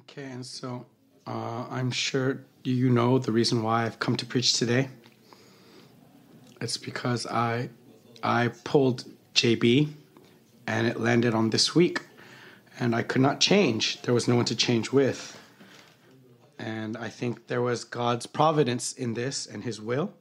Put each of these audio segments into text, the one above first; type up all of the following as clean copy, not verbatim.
Okay, and so I'm sure you know the reason why I've come to preach today. It's because I pulled JB and it landed on this week, and I could not change. There was no one to change with. And I think there was God's providence in this and his will.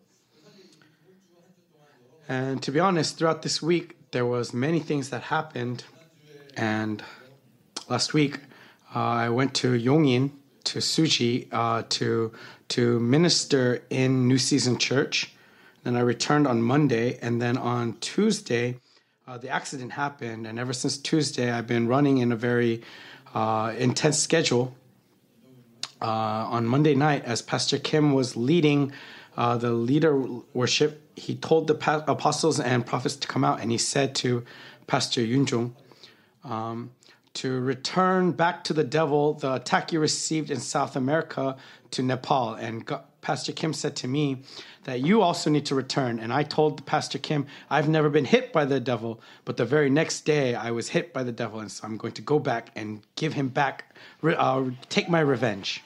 And to be honest, throughout this week, there was many things that happened. And last week, I went to Yongin, to Suji, to minister in New Season Church. Then I returned on Monday, and then on Tuesday, the accident happened. And ever since Tuesday, I've been running in a very intense schedule. On Monday night, as Pastor Kim was leading the leader worship, he told the apostles and prophets to come out, and he said to Pastor Yunjung to return back to the devil the attack you received in South America to Nepal. And Pastor Kim said to me that you also need to return. And I told Pastor Kim, I've never been hit by the devil, but the very next day I was hit by the devil, and so I'm going to go back and give him back, take my revenge.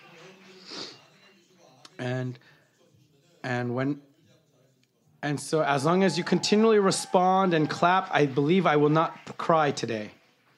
And so as long as you continually respond and clap, I believe I will not cry today.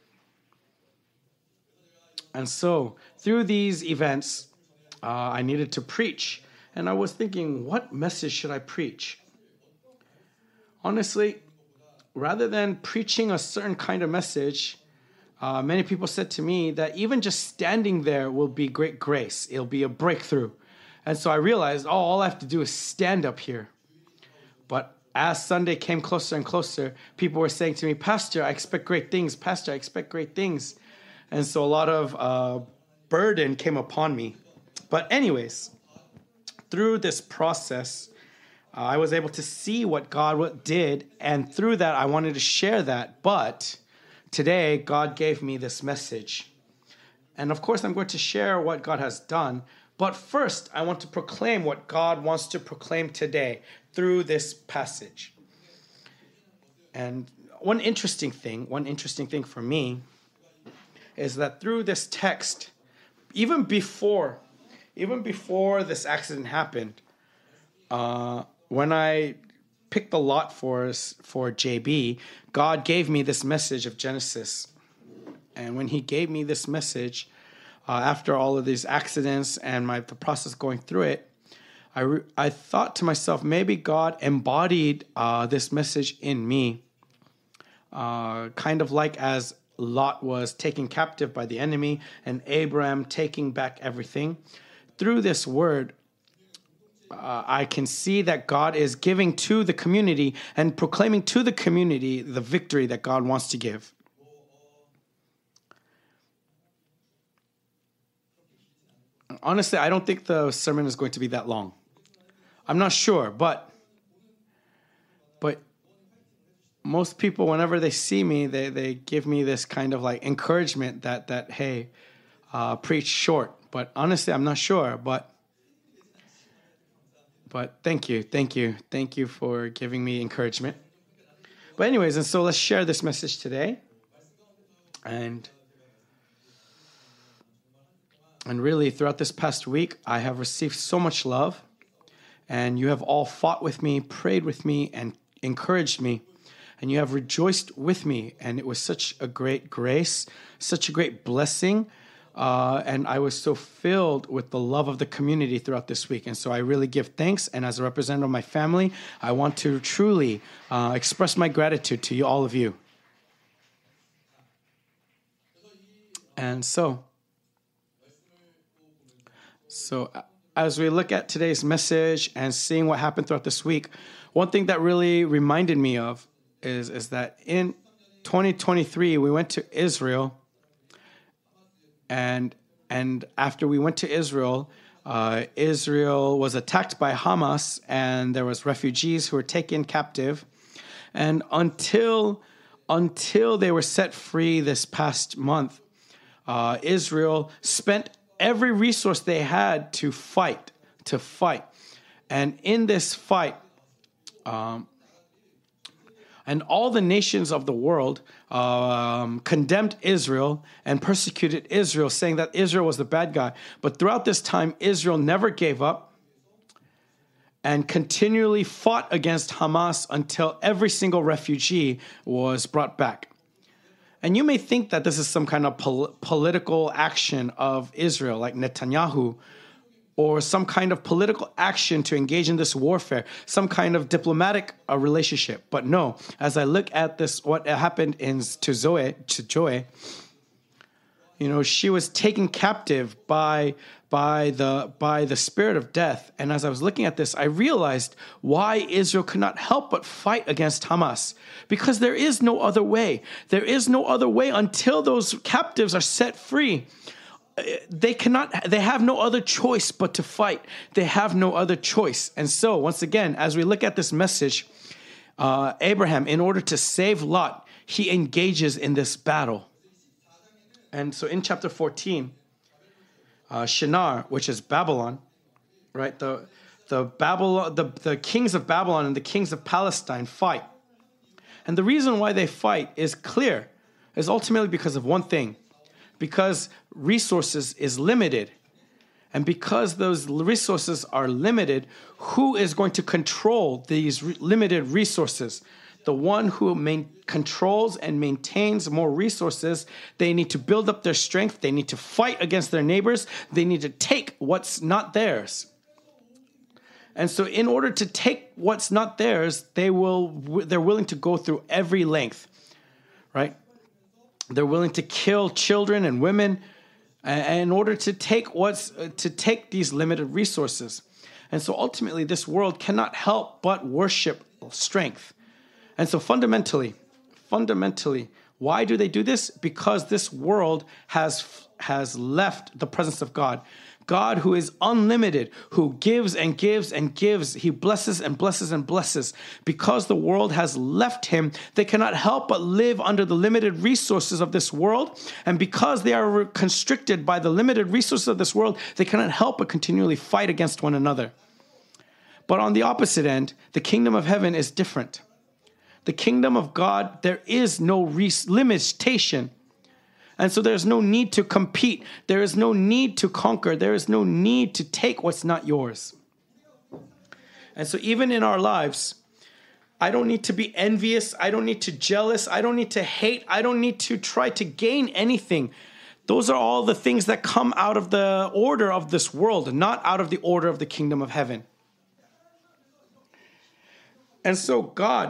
And so through these events, I needed to preach. And I was thinking, what message should I preach? Honestly, rather than preaching a certain kind of message, many people said to me that even just standing there will be great grace. It'll be a breakthrough. And so I realized, all I have to do is stand up here. But as Sunday came closer and closer, people were saying to me, Pastor, I expect great things. Pastor, I expect great things. And so a lot of burden came upon me. But anyways, through this process, I was able to see what God did. And through that, I wanted to share that. But today, God gave me this message. And of course, I'm going to share what God has done. But first, I want to proclaim what God wants to proclaim today through this passage. And one interesting thing for me is that through this text, even before this accident happened, when I picked the lot for JB, God gave me this message of Genesis. And when he gave me this message, after all of these accidents and the process going through it, I thought to myself, maybe God embodied this message in me, kind of like as Lot was taken captive by the enemy and Abraham taking back everything. Through this word, I can see that God is giving to the community and proclaiming to the community the victory that God wants to give. Honestly, I don't think the sermon is going to be that long. I'm not sure, but most people, whenever they see me, they give me this kind of like encouragement that hey, preach short. But honestly, I'm not sure. But thank you for giving me encouragement. But anyways, and so let's share this message today, and really throughout this past week, I have received so much love, and you have all fought with me, prayed with me, and encouraged me. And you have rejoiced with me, and it was such a great grace, such a great blessing, and I was so filled with the love of the community throughout this week. And so I really give thanks, and as a representative of my family, I want to truly express my gratitude to all of you. And so as we look at today's message and seeing what happened throughout this week, one thing that really reminded me of is that in 2023, we went to Israel, and after we went to Israel, Israel was attacked by Hamas, and there was refugees who were taken captive. And until they were set free this past month, Israel spent every resource they had to fight. And in this fight, and all the nations of the world condemned Israel and persecuted Israel, saying that Israel was the bad guy. But throughout this time, Israel never gave up and continually fought against Hamas until every single refugee was brought back. And you may think that this is some kind of political action of Israel, like Netanyahu, or some kind of political action to engage in this warfare, some kind of diplomatic relationship. But no, as I look at this, what happened to Joy, she was taken captive by the spirit of death. And as I was looking at this, I realized why Israel could not help but fight against Hamas. Because there is no other way. There is no other way until those captives are set free. They have no other choice but to fight. They have no other choice. And so, once again, as we look at this message, Abraham, in order to save Lot, he engages in this battle. And so in chapter 14, Shinar, which is Babylon, right? The kings of Babylon and the kings of Palestine fight. And the reason why they fight is clear, is ultimately because of one thing. Because resources is limited. And because those resources are limited, who is going to control these limited resources? The one who controls and maintains more resources. They need to build up their strength. They need to fight against their neighbors. They need to take what's not theirs. And so in order to take what's not theirs, they're willing to go through every length, right? They're willing to kill children and women in order to take these limited resources. And so ultimately, this world cannot help but worship strength. And so fundamentally, why do they do this? Because this world has left the presence of God. God, who is unlimited, who gives and gives and gives. He blesses and blesses and blesses. Because the world has left him, they cannot help but live under the limited resources of this world. And because they are constricted by the limited resources of this world, they cannot help but continually fight against one another. But on the opposite end, the kingdom of heaven is different. The kingdom of God, there is no limitation. And so there's no need to compete. There is no need to conquer. There is no need to take what's not yours. And so even in our lives, I don't need to be envious. I don't need to jealous. I don't need to hate. I don't need to try to gain anything. Those are all the things that come out of the order of this world, not out of the order of the kingdom of heaven. And so God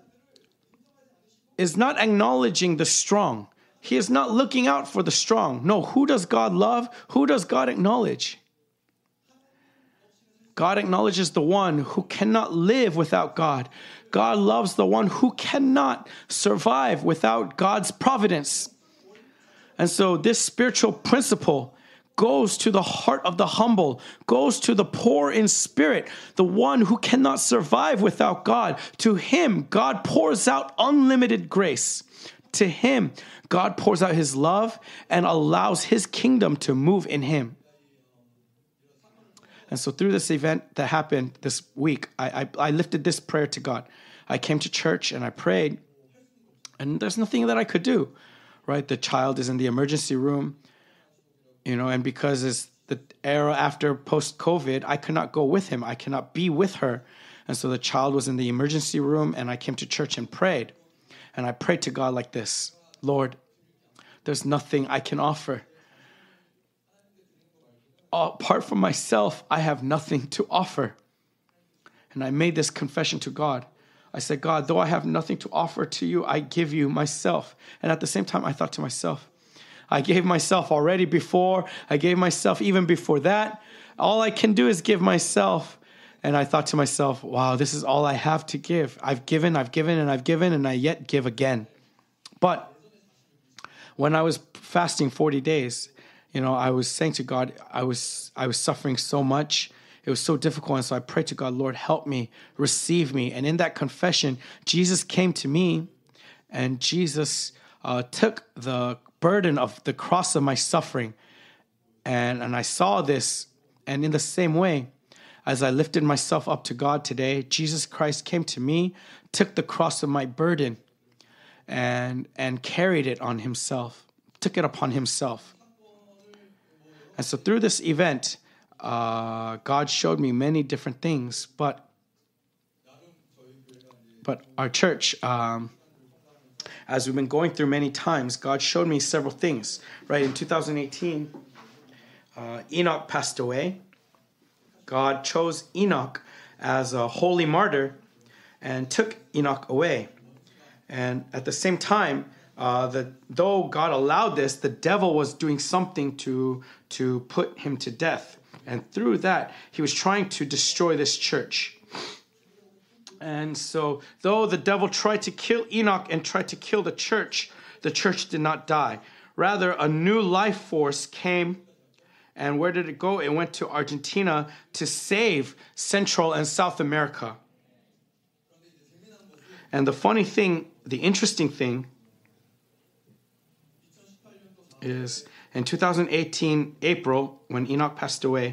is not acknowledging the strong. He is not looking out for the strong. No, who does God love? Who does God acknowledge? God acknowledges the one who cannot live without God. God loves the one who cannot survive without God's providence. And so this spiritual principle goes to the heart of the humble, goes to the poor in spirit, the one who cannot survive without God. To him, God pours out unlimited grace. To him, God pours out his love and allows his kingdom to move in him. And so through this event that happened this week, I lifted this prayer to God. I came to church and I prayed, and there's nothing that I could do, right? The child is in the emergency room, and because it's the era after post-COVID, I could not go with him. I cannot be with her. And so the child was in the emergency room, and I came to church and prayed. And I prayed to God like this: Lord, there's nothing I can offer. Apart from myself, I have nothing to offer. And I made this confession to God. I said, God, though I have nothing to offer to you, I give you myself. And at the same time, I thought to myself, I gave myself already before. I gave myself even before that. All I can do is give myself. And I thought to myself, wow, this is all I have to give. I've given, and I yet give again. But when I was fasting 40 days, I was saying to God, I was suffering so much. It was so difficult. And so I prayed to God, Lord, help me, receive me. And in that confession, Jesus came to me, and Jesus took the burden of the cross of my suffering. And I saw this. And in the same way, as I lifted myself up to God today, Jesus Christ came to me, took the cross of my burden, and carried it on himself, took it upon himself. And so through this event, God showed me many different things, but our church, as we've been going through many times, God showed me several things. Right, in 2018, Enoch passed away. God chose Enoch as a holy martyr and took Enoch away. And at the same time, though God allowed this, the devil was doing something to put him to death. And through that, he was trying to destroy this church. And so, though the devil tried to kill Enoch and tried to kill the church did not die. Rather, a new life force came. And where did it go? It went to Argentina to save Central and South America. And the interesting thing is in 2018, April, when Enoch passed away,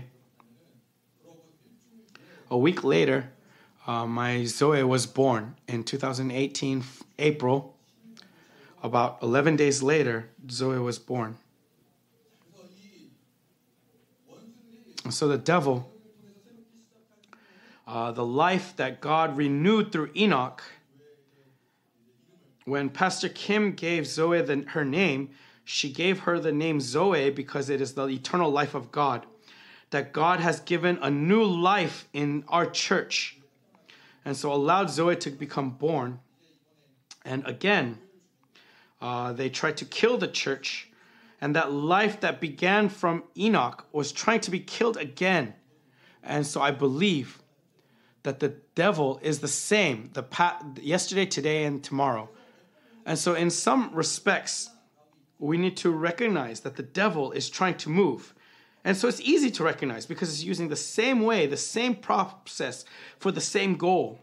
a week later, my Zoe was born. In 2018, April, about 11 days later, Zoe was born. And so the devil, the life that God renewed through Enoch, when Pastor Kim gave Zoe her name, she gave her the name Zoe because it is the eternal life of God. That God has given a new life in our church. And so allowed Zoe to become born. And again, they tried to kill the church. And that life that began from Enoch was trying to be killed again. And so I believe that the devil is the same, yesterday, today, and tomorrow. And so in some respects, we need to recognize that the devil is trying to move. And so it's easy to recognize because it's using the same way, the same process for the same goal.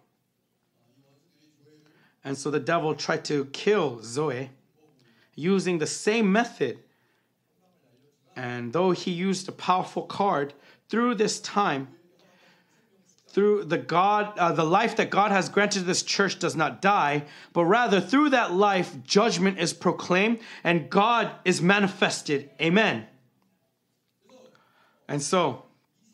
And so the devil tried to kill Zoe using the same method. And though he used a powerful card, through this time, through the life that God has granted this church does not die, but rather through that life, judgment is proclaimed and God is manifested. Amen. And so,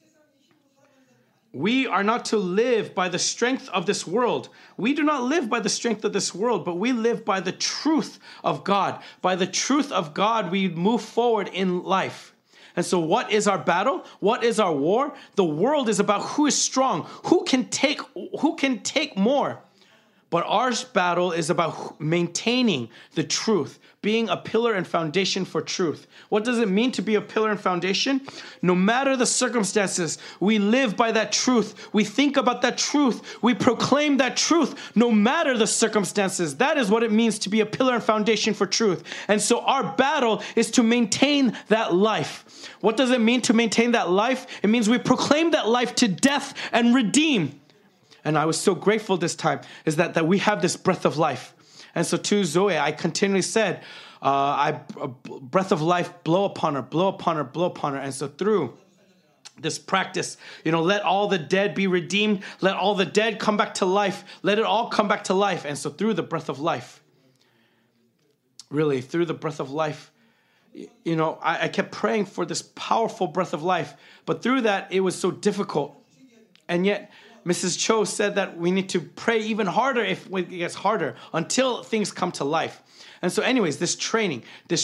we are not to live by the strength of this world. We do not live by the strength of this world, but we live by the truth of God. By the truth of God, we move forward in life. And so what is our battle? What is our war? The world is about who is strong, who can take more. But our battle is about maintaining the truth, being a pillar and foundation for truth. What does it mean to be a pillar and foundation? No matter the circumstances, we live by that truth. We think about that truth. We proclaim that truth no matter the circumstances. That is what it means to be a pillar and foundation for truth. And so our battle is to maintain that life. What does it mean to maintain that life? It means we proclaim that life to death and redeem. And I was so grateful this time is that we have this breath of life. And so to Zoe, I continually said, breath of life, blow upon her, blow upon her, blow upon her. And so through this practice, let all the dead be redeemed. Let all the dead come back to life. Let it all come back to life. And so through the breath of life, really through the breath of life, I kept praying for this powerful breath of life. But through that, it was so difficult. And yet, Mrs. Cho said that we need to pray even harder if it gets harder until things come to life. And so anyways, this training,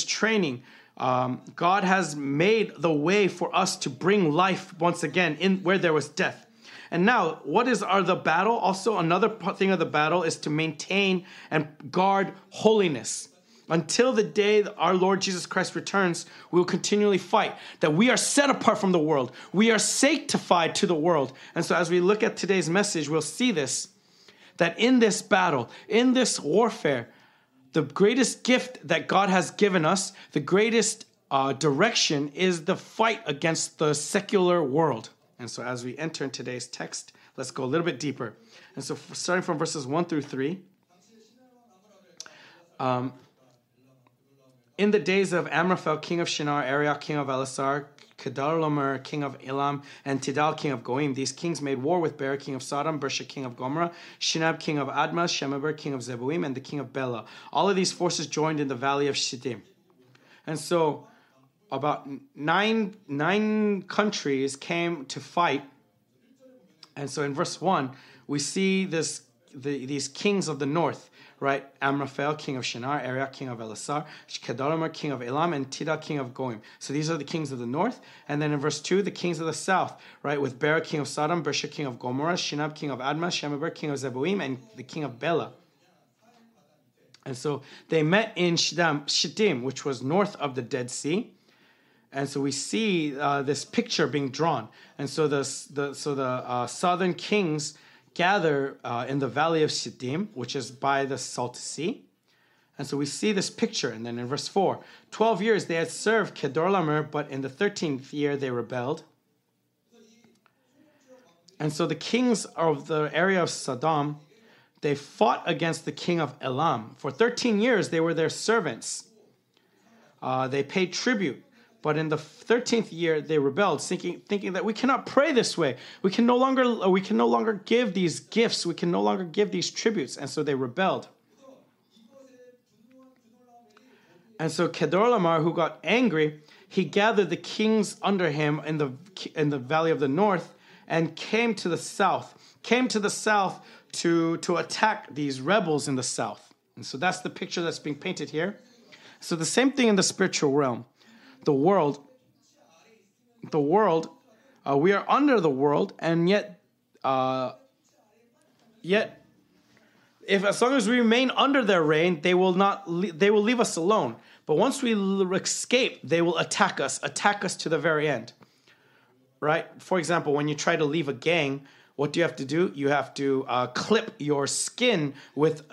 God has made the way for us to bring life once again in where there was death. And now, what is the battle? Also, another thing of the battle is to maintain and guard holiness. Until the day that our Lord Jesus Christ returns, we will continually fight. That we are set apart from the world. We are sanctified to the world. And so as we look at today's message, we'll see this. That in this battle, in this warfare, the greatest gift that God has given us, the greatest direction is the fight against the secular world. And so as we enter in today's text, let's go a little bit deeper. And so starting from verses 1 through 3, In the days of Amraphel, king of Shinar, Arioch, king of Elasar, Kedorlaomer, king of Elam, and Tidal, king of Goim, these kings made war with Ber, king of Sodom, Bersha, king of Gomorrah, Shinab, king of Admah, Shemeber, king of Zeboim, and the king of Bela. All of these forces joined in the valley of Shittim. And so about nine countries came to fight. And so in verse 1, we see these kings of the north, right? Amraphel, king of Shinar, Arioch, king of Elasar, Kedorlaomer, king of Elam, and Tidal, king of Goim. So these are the kings of the north. And then in verse 2, the kings of the south, right? With Ber, king of Sodom, Bersha, king of Gomorrah, Shinab, king of Admah, Shemeber, king of Zeboim, and the king of Bela. And so they met in Shittim, which was north of the Dead Sea. And so we see this picture being drawn. And so the southern kings gather in the valley of Shittim, which is by the Salt Sea. And so we see this picture. And then in verse 4, 12 years they had served Kedorlaomer, but in the 13th year they rebelled. And so the kings of the area of Sodom, they fought against the king of Elam. For 13 years they were their servants. They paid tribute. But in the 13th year, they rebelled, thinking that we cannot pray this way. We can no longer give these gifts. We can no longer give these tributes. And so they rebelled. And so Kedorlaomer, who got angry, he gathered the kings under him in the valley of the north and came to the south to attack these rebels in the south. And so that's the picture that's being painted here. So the same thing in the spiritual realm. The world, we are under the world, and yet, if as long as we remain under their reign, they will leave us alone. But once we escape, they will attack us to the very end. Right? For example, when you try to leave a gang, what do you have to do? You have to clip your skin with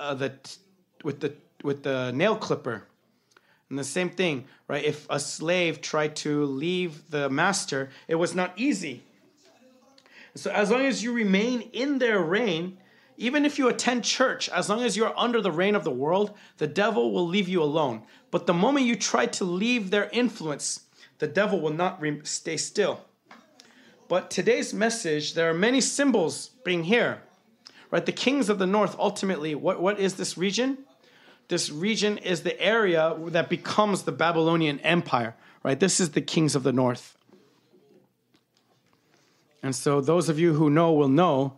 the nail clipper. And the same thing, right? If a slave tried to leave the master, it was not easy. So as long as you remain in their reign, even if you attend church, as long as you are under the reign of the world, the devil will leave you alone. But the moment you try to leave their influence, the devil will not stay still. But today's message, there are many symbols being here, right? The kings of the north, ultimately, what is this region? This region is the area that becomes the Babylonian Empire, right? This is the kings of the north. And so those of you who know will know,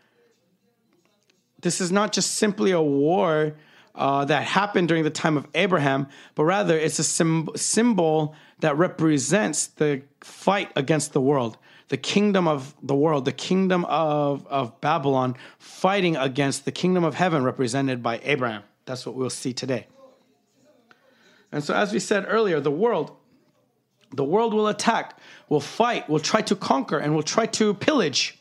this is not just simply a war that happened during the time of Abraham, but rather it's a symbol that represents the fight against the world. The kingdom of the world, the kingdom of Babylon, fighting against the kingdom of heaven represented by Abraham. That's what we'll see today. And so as we said earlier, the world will attack, will fight, will try to conquer, and will try to pillage.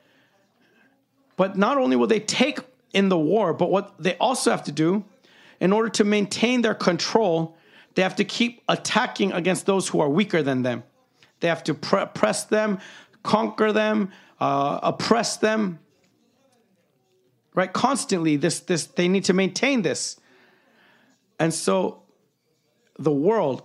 But not only will they take in the war, but what they also have to do, in order to maintain their control, they have to keep attacking against those who are weaker than them. They have to press them, conquer them, oppress them. Right? Constantly, this they need to maintain this. And so the world,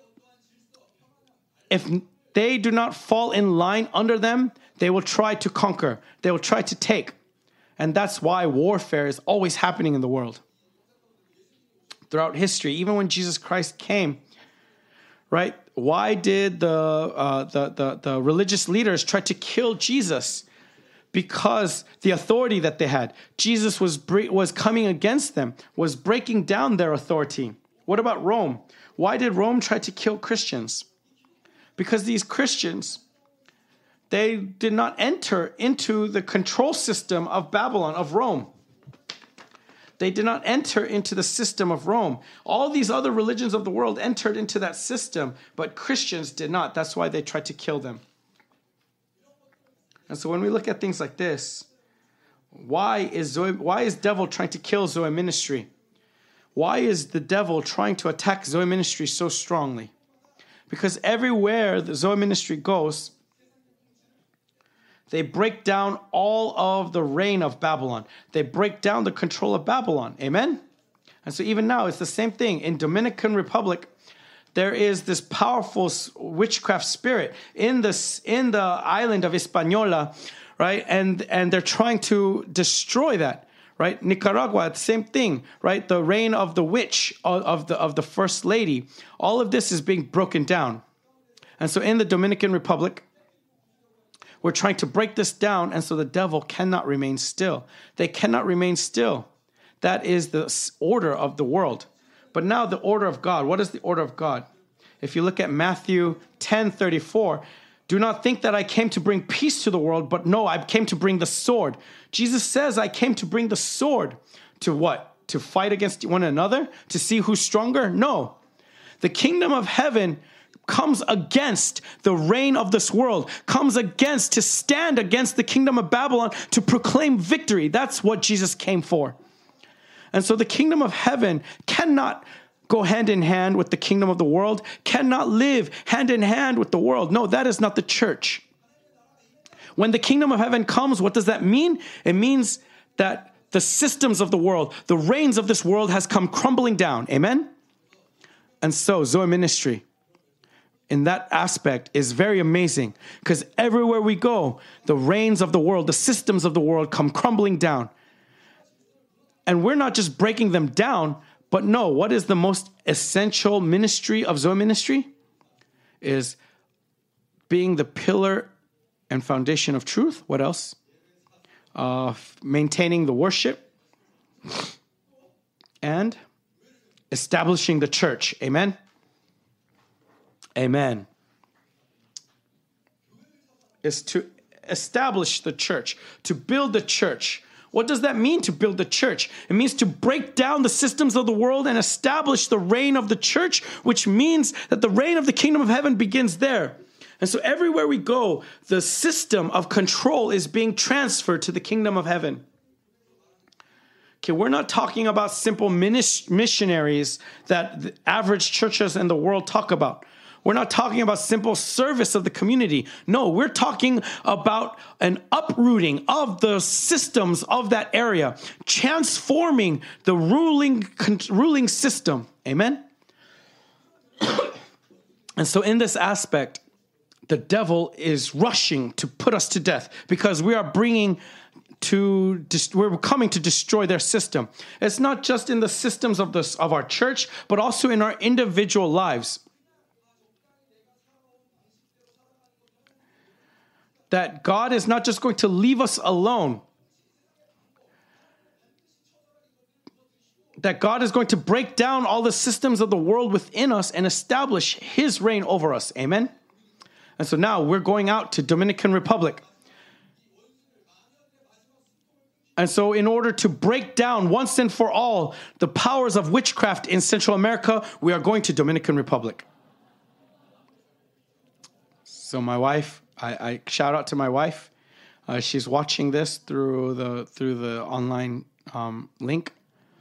if they do not fall in line under them, they will try to conquer. They will try to take. And that's why warfare is always happening in the world. Throughout history, even when Jesus Christ came, right? Why did the religious leaders try to kill Jesus? Because the authority that they had, Jesus was coming against them, was breaking down their authority. What about Rome? Why did Rome try to kill Christians? Because these Christians, they did not enter into the control system of Babylon, of Rome. They did not enter into the system of Rome. All these other religions of the world entered into that system, but Christians did not. That's why they tried to kill them. And so when we look at things like this, why is devil trying to kill Zoe Ministry? Why is the devil trying to attack Zoe Ministry so strongly? Because everywhere the Zoe Ministry goes, they break down all of the reign of Babylon. They break down the control of Babylon. Amen? And so even now, it's the same thing. In Dominican Republic, there is this powerful witchcraft spirit in the island of Hispaniola, right? And they're trying to destroy that, right? Nicaragua, same thing, right? The reign of the witch of the first lady. All of this is being broken down. And so in the Dominican Republic, we're trying to break this down, and so the devil cannot remain still. They cannot remain still. That is the order of the world. But now the order of God. What is the order of God? If you look at Matthew 10:34, do not think that I came to bring peace to the world, but no, I came to bring the sword. Jesus says I came to bring the sword. To what? To fight against one another? To see who's stronger? No. The kingdom of heaven comes against the reign of this world, comes against, to stand against the kingdom of Babylon, to proclaim victory. That's what Jesus came for. And so the kingdom of heaven cannot go hand in hand with the kingdom of the world, cannot live hand in hand with the world. No, that is not the church. When the kingdom of heaven comes, what does that mean? It means that the systems of the world, the reigns of this world has come crumbling down. Amen? And so Zoe Ministry, in that aspect, is very amazing, because everywhere we go, the reigns of the world, the systems of the world come crumbling down. And we're not just breaking them down, but no, what is the most essential ministry of Zoe Ministry? Is being the pillar and foundation of truth. What else? Maintaining the worship and establishing the church. Amen? Amen. Is to establish the church, to build the church. What does that mean, to build the church? It means to break down the systems of the world and establish the reign of the church, which means that the reign of the kingdom of heaven begins there. And so everywhere we go, the system of control is being transferred to the kingdom of heaven. Okay, we're not talking about simple missionaries that the average churches in the world talk about. We're not talking about simple service of the community. No, we're talking about an uprooting of the systems of that area, transforming the ruling system. Amen? And so in this aspect, the devil is rushing to put us to death because we are we're coming to destroy their system. It's not just in the systems of our church, but also in our individual lives. That God is not just going to leave us alone. That God is going to break down all the systems of the world within us and establish his reign over us. Amen? And so now we're going out to Dominican Republic. And so in order to break down once and for all the powers of witchcraft in Central America, we are going to Dominican Republic. So my wife, I shout out to my wife. She's watching this through the online link.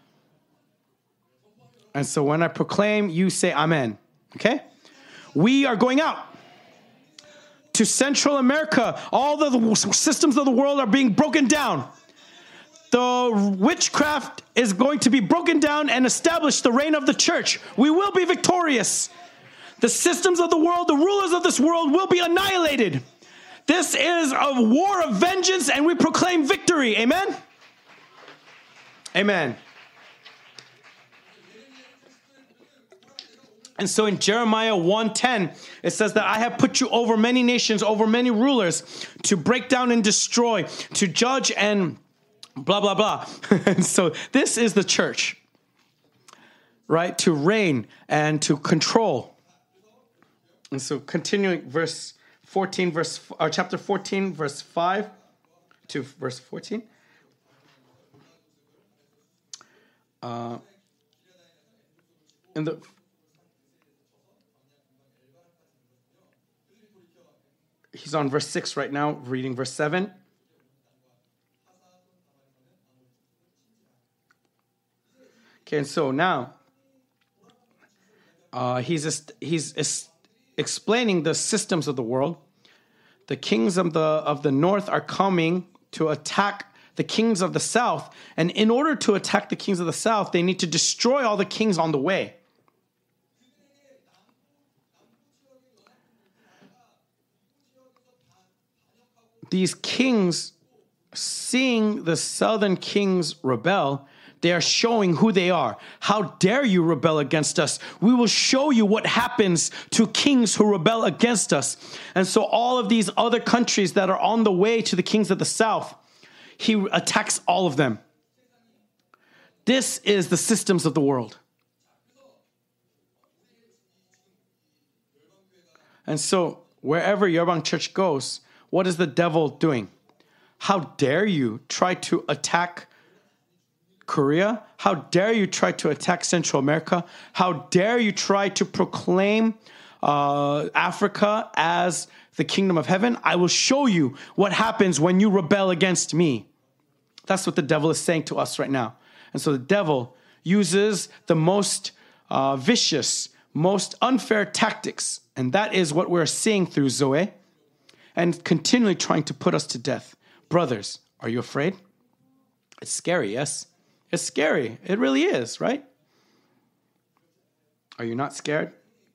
And so when I proclaim, you say amen. Okay? We are going out to Central America. All the systems of the world are being broken down. The witchcraft is going to be broken down and establish the reign of the church. We will be victorious. The systems of the world, the rulers of this world will be annihilated. This is a war of vengeance, and we proclaim victory. Amen? Amen. And so in Jeremiah 1:10, it says that I have put you over many nations, over many rulers, to break down and destroy, to judge and blah, blah, blah. And so this is the church, right? To reign and to control. And so continuing chapter 14, verse 5 to verse 14. He's on verse 6 right now, reading verse 7. Okay, and so now he's explaining the systems of the world. The kings of the north are coming to attack the kings of the south, and in order to attack the kings of the south, they need to destroy all the kings on the way. these kings, seeing the southern kings rebel, they are showing who they are. How dare you rebel against us? We will show you what happens to kings who rebel against us. And so all of these other countries that are on the way to the kings of the south, he attacks all of them. This is the systems of the world. And so wherever Yeolbang Church goes, what is the devil doing? How dare you try to attack Korea? How dare you try to attack Central America? How dare you try to proclaim Africa as the kingdom of heaven? I will show you what happens when you rebel against me. That's what the devil is saying to us right now. And so the devil uses the most vicious, most unfair tactics. And that is what we're seeing through Zoe, and continually trying to put us to death. Brothers, are you afraid? It's scary, yes? It's scary. It really is, right? Are you not scared?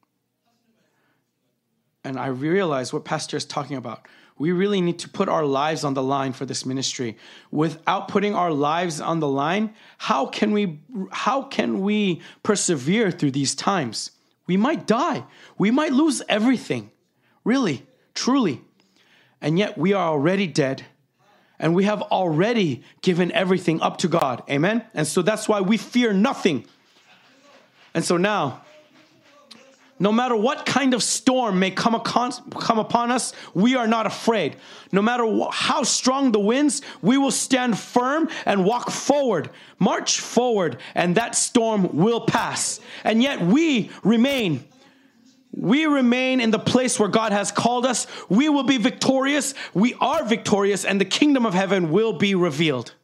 And I realize what Pastor is talking about. We really need to put our lives on the line for this ministry. Without putting our lives on the line, how can we persevere through these times? We might die. We might lose everything. Really, truly. And yet we are already dead. And we have already given everything up to God. Amen? And so that's why we fear nothing. And so now, no matter what kind of storm may come upon us, we are not afraid. No matter how strong the winds, we will stand firm and walk forward, march forward, and that storm will pass. And yet we remain. We remain in the place where God has called us. We will be victorious. We are victorious, and the kingdom of heaven will be revealed.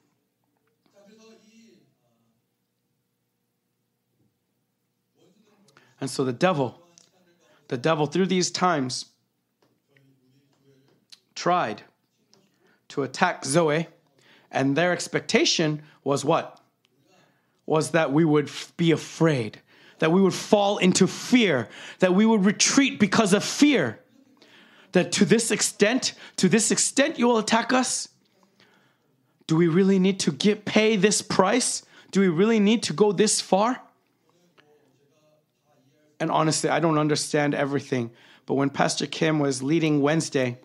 And so the devil through these times tried to attack Zoe, and their expectation was what? Was that we would be afraid, that we would fall into fear, that we would retreat because of fear. That to this extent you will attack us? Do we really need to pay this price? Do we really need to go this far? And honestly, I don't understand everything. But when Pastor Kim was leading Wednesday,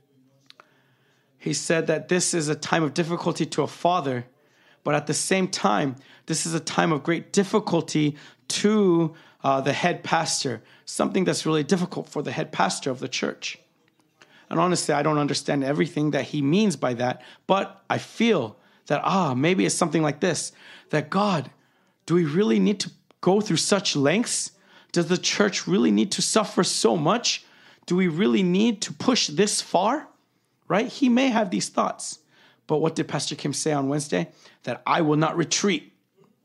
he said that this is a time of difficulty to a father, but at the same time, this is a time of great difficulty to the head pastor, something that's really difficult for the head pastor of the church. And honestly, I don't understand everything that he means by that, but I feel that, maybe it's something like this, that God, do we really need to go through such lengths? Does the church really need to suffer so much? Do we really need to push this far? Right? He may have these thoughts. But what did Pastor Kim say on Wednesday? That I will not retreat.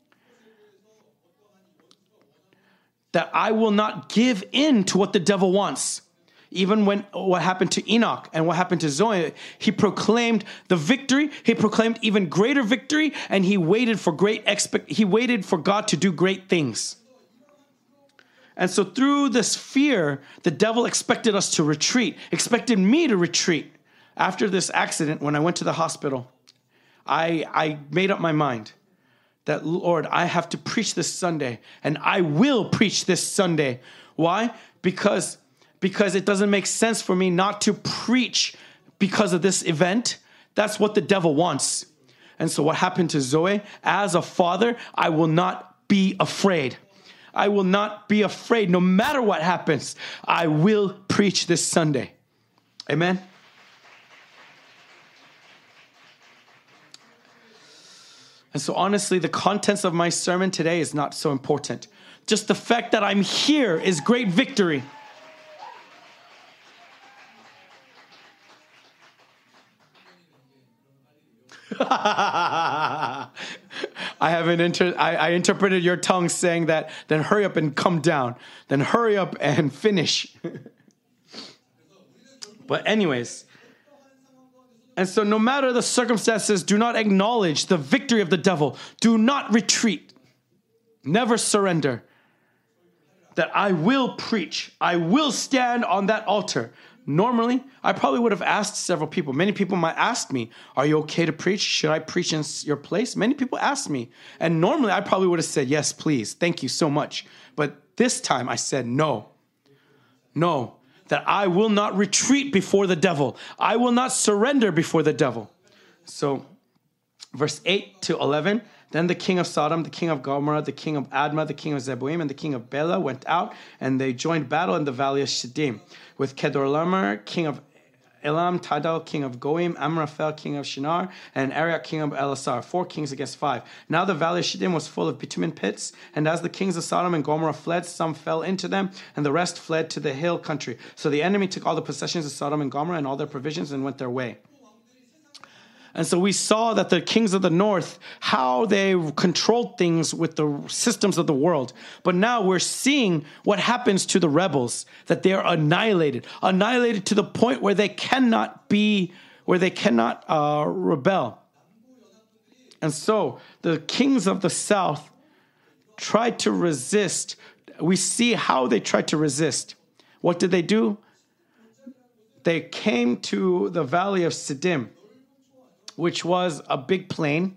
That I will not give in to what the devil wants. Even when what happened to Enoch and what happened to Zoe, he proclaimed the victory. He proclaimed even greater victory, and he waited for God to do great things. And so through this fear, the devil expected us to retreat, expected me to retreat. After this accident, when I went to the hospital, I made up my mind that, Lord, I have to preach this Sunday, and I will preach this Sunday. Why? Because it doesn't make sense for me not to preach because of this event. That's what the devil wants. And so what happened to Zoe? As a father, I will not be afraid. I will not be afraid. No matter what happens, I will preach this Sunday. Amen? And so honestly, the contents of my sermon today is not so important. Just the fact that I'm here is great victory. I interpreted your tongue saying that, then hurry up and come down. Then hurry up and finish. But anyways, and so no matter the circumstances, do not acknowledge the victory of the devil. Do not retreat. Never surrender. That I will preach. I will stand on that altar. Normally, I probably would have asked several people. Many people might ask me, are you okay to preach? Should I preach in your place? Many people ask me. And normally, I probably would have said, yes, please. Thank you so much. But this time, I said, no, that I will not retreat before the devil. I will not surrender before the devil. So, verse 8 to 11, then the king of Sodom, the king of Gomorrah, the king of Admah, the king of Zeboim, and the king of Bela went out, and they joined battle in the valley of Shittim with Kedorlaomer, king of Elam, Tidal, king of Goim, Amraphel, king of Shinar, and Arioch, king of Elasar, 4 kings against 5. Now the valley of Shittim was full of bitumen pits, and as the kings of Sodom and Gomorrah fled, some fell into them, and the rest fled to the hill country. So the enemy took all the possessions of Sodom and Gomorrah and all their provisions and went their way. And so we saw that the kings of the north, how they controlled things with the systems of the world. But now we're seeing what happens to the rebels, that they are annihilated to the point where they cannot rebel. And so the kings of the south tried to resist. We see how they tried to resist. What did they do? They came to the valley of Siddim, which was a big plain.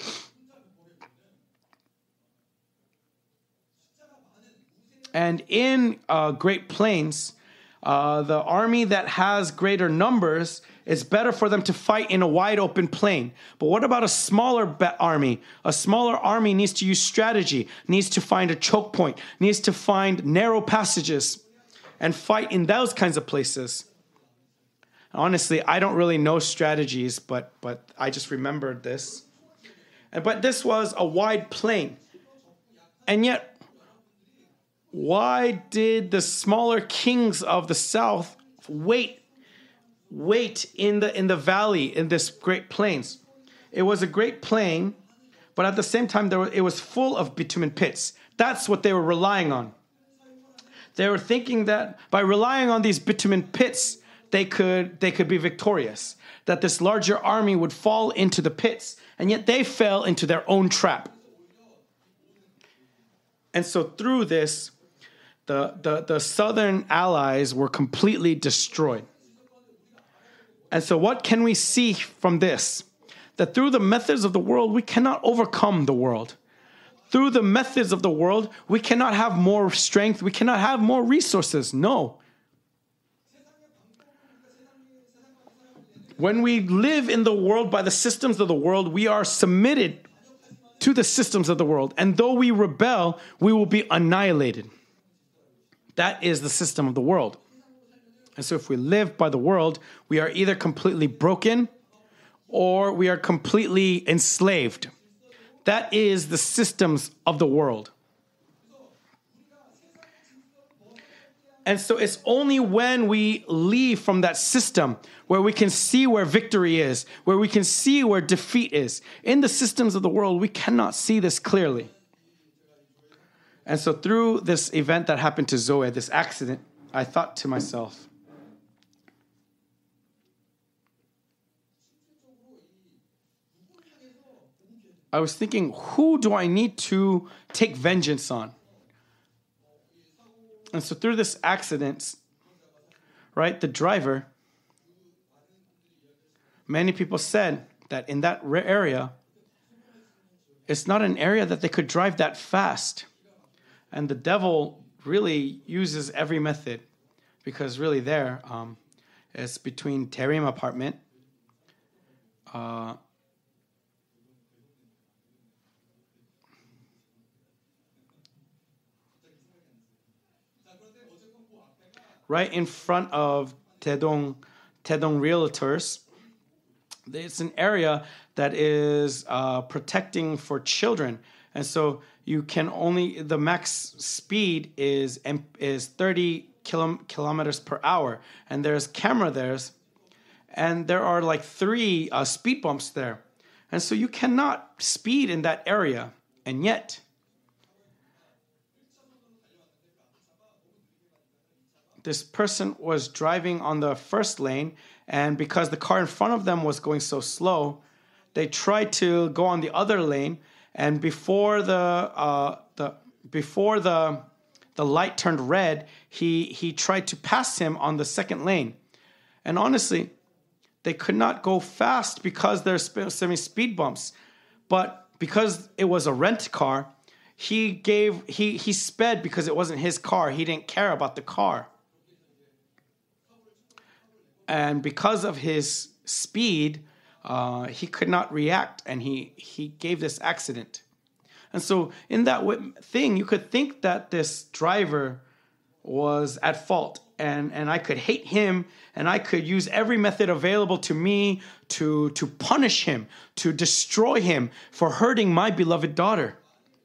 And in Great Plains, the army that has greater numbers, it's better for them to fight in a wide open plain. But what about a smaller army? A smaller army needs to use strategy, needs to find a choke point, needs to find narrow passages and fight in those kinds of places. Honestly, I don't really know strategies, but I just remembered this. But this was a wide plain. And yet, why did the smaller kings of the south wait in the valley, in this great plains? It was a great plain, but at the same time, it was full of bitumen pits. That's what they were relying on. They were thinking that by relying on these bitumen pits, they could be victorious, that this larger army would fall into the pits, and yet they fell into their own trap. And so through this, the southern allies were completely destroyed. And so what can we see from this? That through the methods of the world, we cannot overcome the world. Through the methods of the world, we cannot have more strength, we cannot have more resources. No. When we live in the world by the systems of the world, we are submitted to the systems of the world. And though we rebel, we will be annihilated. That is the system of the world. And so if we live by the world, we are either completely broken or we are completely enslaved. That is the systems of the world. And so it's only when we leave from that system where we can see where victory is, where we can see where defeat is. In the systems of the world, we cannot see this clearly. And so through this event that happened to Zoe, this accident, I thought to myself, I was thinking, who do I need to take vengeance on? And so through this accident, right, the driver, many people said that in that area, it's not an area that they could drive that fast. And the devil really uses every method, because really there, it's between Terim apartment, right in front of Taedong Realtors. It's an area that is protecting for children. And so you can only, the max speed is 30 kilometers per hour. And there's camera there. And there are like 3 speed bumps there. And so you cannot speed in that area. And yet, this person was driving on the first lane, and because the car in front of them was going so slow, they tried to go on the other lane, and before the light turned red, he tried to pass him on the second lane. And honestly, they could not go fast because there's semi-speed bumps. But because it was a rent car, he sped because it wasn't his car. He didn't care about the car. And because of his speed, he could not react, and he gave this accident. And so in that thing, you could think that this driver was at fault, and I could hate him, and I could use every method available to me to punish him, to destroy him for hurting my beloved daughter.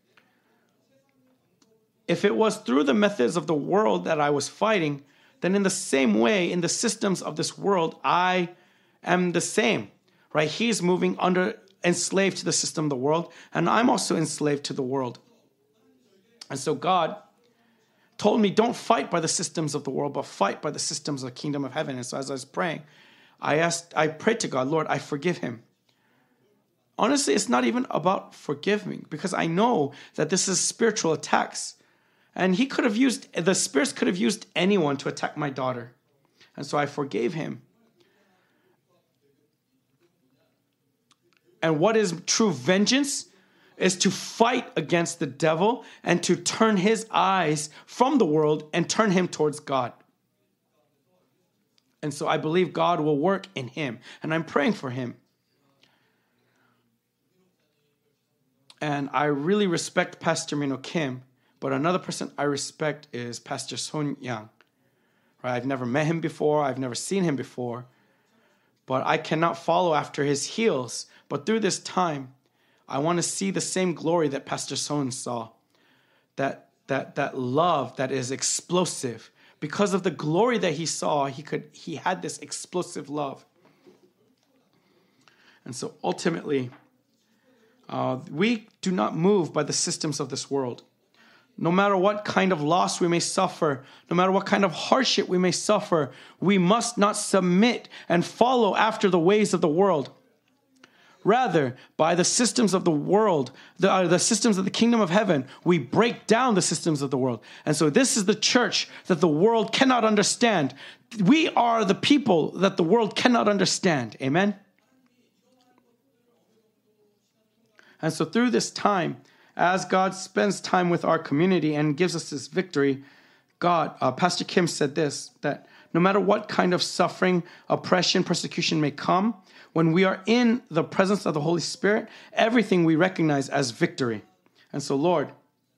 If it was through the methods of the world that I was fighting, then in the same way, in the systems of this world, I am the same, right? He's moving enslaved to the system of the world, and I'm also enslaved to the world. And so God told me, don't fight by the systems of the world, but fight by the systems of the kingdom of heaven. And so as I was praying, I prayed to God, Lord, I forgive him. Honestly, it's not even about forgiving, because I know that this is spiritual attacks. And the spirits could have used anyone to attack my daughter. And so I forgave him. And what is true vengeance is to fight against the devil and to turn his eyes from the world and turn him towards God. And so I believe God will work in him, and I'm praying for him. And I really respect Pastor Mino Kim, but another person I respect is Pastor Son Yang. Right? I've never met him before. I've never seen him before. But I cannot follow after his heels. But through this time, I want to see the same glory that Pastor Son saw. That love that is explosive. Because of the glory that he saw, he had this explosive love. And so ultimately, we do not move by the systems of this world. No matter what kind of loss we may suffer, no matter what kind of hardship we may suffer, we must not submit and follow after the ways of the world. Rather, by the systems of the world, the systems of the kingdom of heaven, we break down the systems of the world. And so this is the church that the world cannot understand. We are the people that the world cannot understand. Amen? And so through this time, as God spends time with our community and gives us this victory, Pastor Kim said this, that no matter what kind of suffering, oppression, persecution may come, when we are in the presence of the Holy Spirit, everything we recognize as victory. And so, Lord,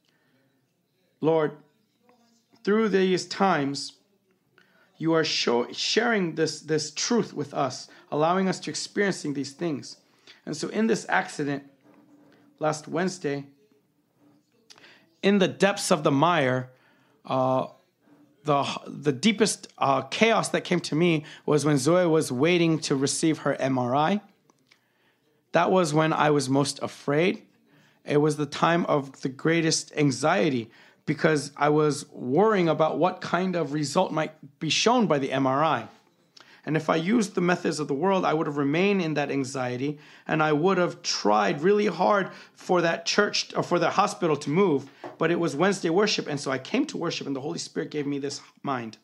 through these times, you are sharing this truth with us, allowing us to experiencing these things. And so in this accident last Wednesday, in the depths of the mire, the deepest chaos that came to me was when Zoe was waiting to receive her MRI. That was when I was most afraid. It was the time of the greatest anxiety because I was worrying about what kind of result might be shown by the MRI. And if I used the methods of the world, I would have remained in that anxiety, and I would have tried really hard for that church or for the hospital to move. But it was Wednesday worship, and so I came to worship, and the Holy Spirit gave me this mind.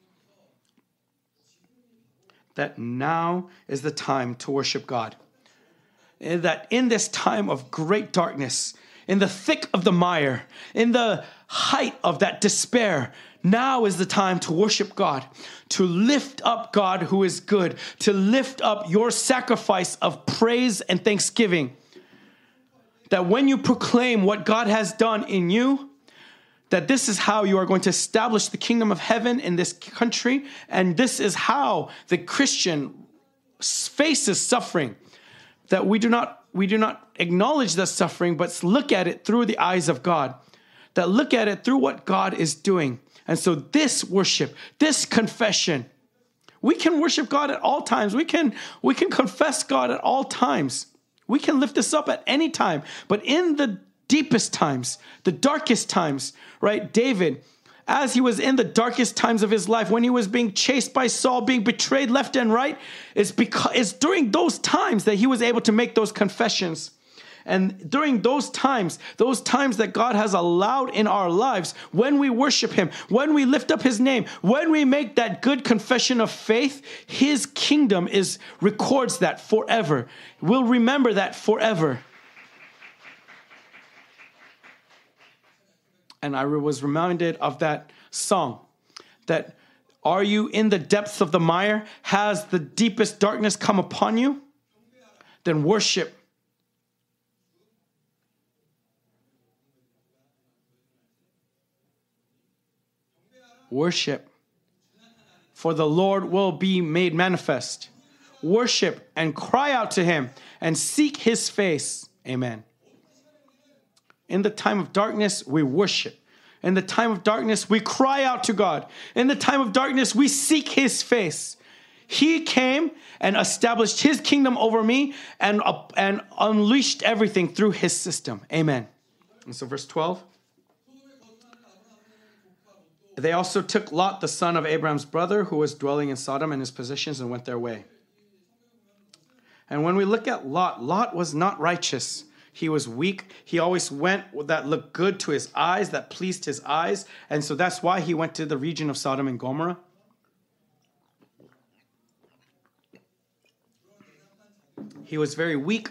That now is the time to worship God. And that in this time of great darkness, in the thick of the mire, in the height of that despair, now is the time to worship God, to lift up God who is good, to lift up your sacrifice of praise and thanksgiving. That when you proclaim what God has done in you, that this is how you are going to establish the kingdom of heaven in this country, and this is how the Christian faces suffering. That we do not acknowledge that suffering, but look at it through the eyes of God. That look at it through what God is doing. And so this worship, this confession, we can worship God at all times. We can confess God at all times. We can lift this up at any time. But in the deepest times, the darkest times, right? David, as he was in the darkest times of his life, when he was being chased by Saul, being betrayed left and right, it's during those times that he was able to make those confessions. And during those times that God has allowed in our lives, when we worship him, when we lift up his name, when we make that good confession of faith, his kingdom records that forever. We'll remember that forever. And I was reminded of that song, that are you in the depths of the mire? Has the deepest darkness come upon you? Then worship. Worship. For the Lord will be made manifest. Worship and cry out to him and seek his face. Amen. In the time of darkness, we worship. In the time of darkness, we cry out to God. In the time of darkness, we seek his face. He came and established his kingdom over me and unleashed everything through his system. Amen. And so verse 12. They also took Lot, the son of Abraham's brother, who was dwelling in Sodom and his possessions, and went their way. And when we look at Lot, Lot was not righteous. He was weak. He always went with that looked good to his eyes, that pleased his eyes. And so that's why he went to the region of Sodom and Gomorrah. He was very weak.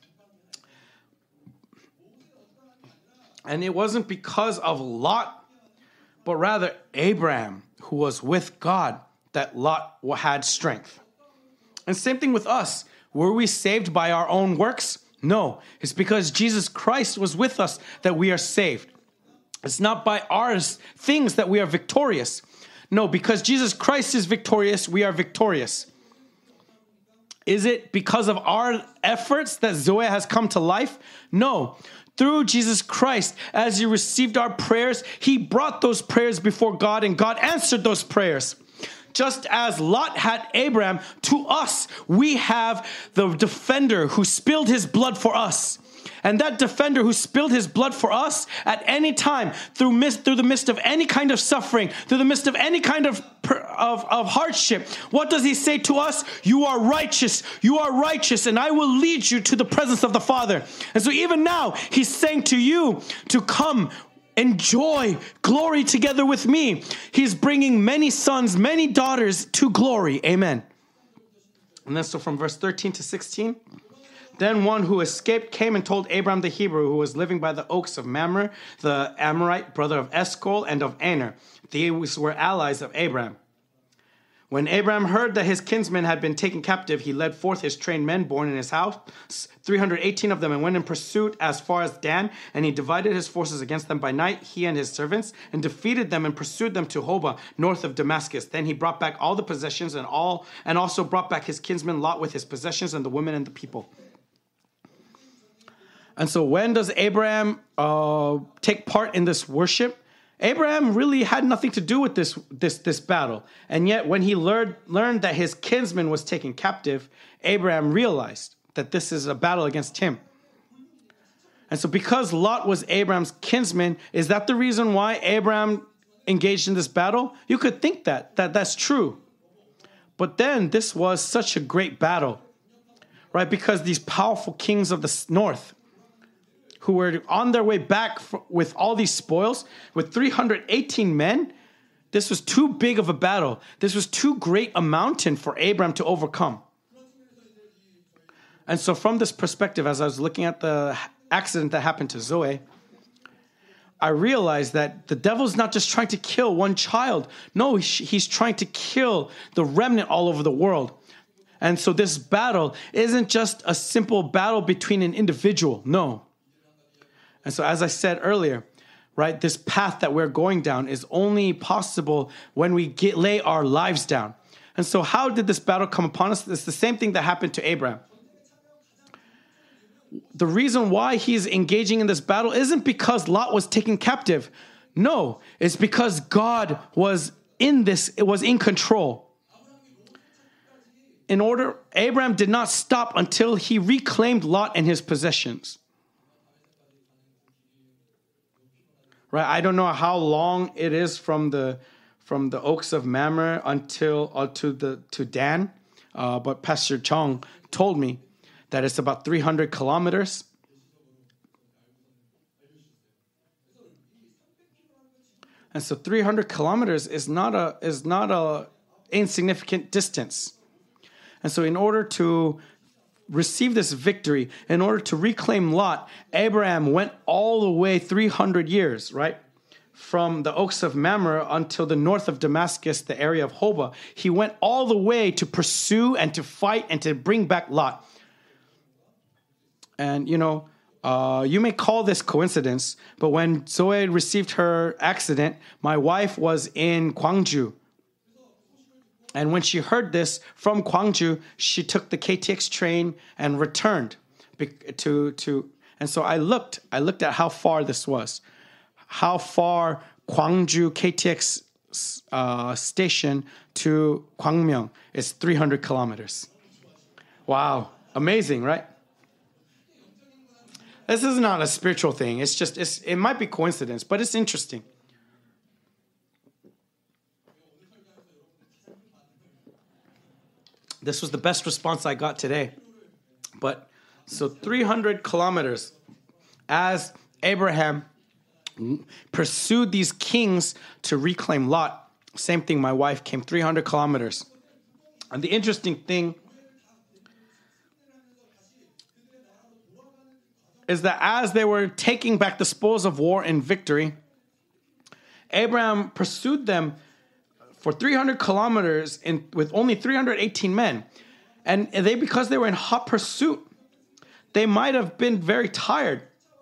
And it wasn't because of Lot, but rather Abraham, who was with God, that Lot had strength. And same thing with us. Were we saved by our own works? No. It's because Jesus Christ was with us that we are saved. It's not by our things that we are victorious. No, because Jesus Christ is victorious, we are victorious. Is it because of our efforts that Zoe has come to life? No. Through Jesus Christ, as he received our prayers, he brought those prayers before God, and God answered those prayers. Just as Lot had Abraham, to us, we have the defender who spilled his blood for us. And that defender who spilled his blood for us at any time, through the midst of any kind of suffering, through the midst of any kind of hardship, what does he say to us? You are righteous, and I will lead you to the presence of the Father. And so even now, he's saying to you to come, enjoy glory together with me. He's bringing many sons, many daughters to glory. Amen. And then so from verse 13 to 16, then one who escaped came and told Abraham the Hebrew, who was living by the oaks of Mamre, the Amorite, brother of Eshcol and of Aner. These were allies of Abraham. When Abraham heard that his kinsmen had been taken captive, he led forth his trained men born in his house, 318 of them, and went in pursuit as far as Dan. And he divided his forces against them by night, he and his servants, and defeated them and pursued them to Hobah, north of Damascus. Then he brought back all the possessions and also brought back his kinsman Lot with his possessions and the women and the people. And so when does Abraham take part in this worship? Abraham really had nothing to do with this battle. And yet when he learned that his kinsman was taken captive, Abraham realized that this is a battle against him. And so because Lot was Abraham's kinsman, is that the reason why Abraham engaged in this battle? You could think that's true. But then this was such a great battle, right? Because these powerful kings of the north, who were on their way back with all these spoils, with 318 men, this was too big of a battle. This was too great a mountain for Abraham to overcome. And so from this perspective, as I was looking at the accident that happened to Zoe, I realized that the devil's not just trying to kill one child. No, he's trying to kill the remnant all over the world. And so this battle isn't just a simple battle between an individual. No. And so as I said earlier, right, this path that we're going down is only possible when we lay our lives down. And so how did this battle come upon us? It's the same thing that happened to Abraham. The reason why he's engaging in this battle isn't because Lot was taken captive. No, it's because God was in this, it was in control. Abraham did not stop until he reclaimed Lot and his possessions. Right, I don't know how long it is from the oaks of Mamre to Dan, but Pastor Chong told me that it's about 300 kilometers. And so 300 kilometers is not a insignificant distance. And so in order to receive this victory, in order to reclaim Lot, Abraham went all the way 300 years, right? From the oaks of Mamre until the north of Damascus, the area of Hobah. He went all the way to pursue and to fight and to bring back Lot. And, you may call this coincidence, but when Zoe received her accident, my wife was in Gwangju. And when she heard this from Gwangju, she took the KTX train and returned and so I looked at how far this was. How far Gwangju KTX station to Gwangmyeong is 300 kilometers. Wow, amazing, right? This is not a spiritual thing. It might be coincidence, but it's interesting. This was the best response I got today. But so 300 kilometers as Abraham pursued these kings to reclaim Lot. Same thing, my wife came 300 kilometers. And the interesting thing is that as they were taking back the spoils of war in victory, Abraham pursued them for 300 kilometers with only 318 men. And because they were in hot pursuit, they might have been very tired.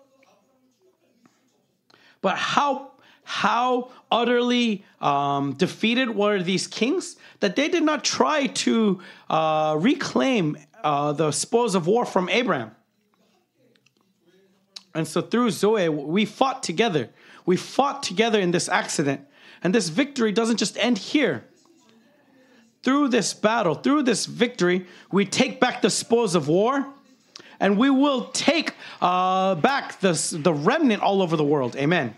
But how utterly defeated were these kings that they did not try to reclaim the spoils of war from Abraham. And so through Zoe, we fought together. We fought together in this accident. And this victory doesn't just end here. Through this battle, through this victory, we take back the spoils of war, and we will take back the remnant all over the world. Amen.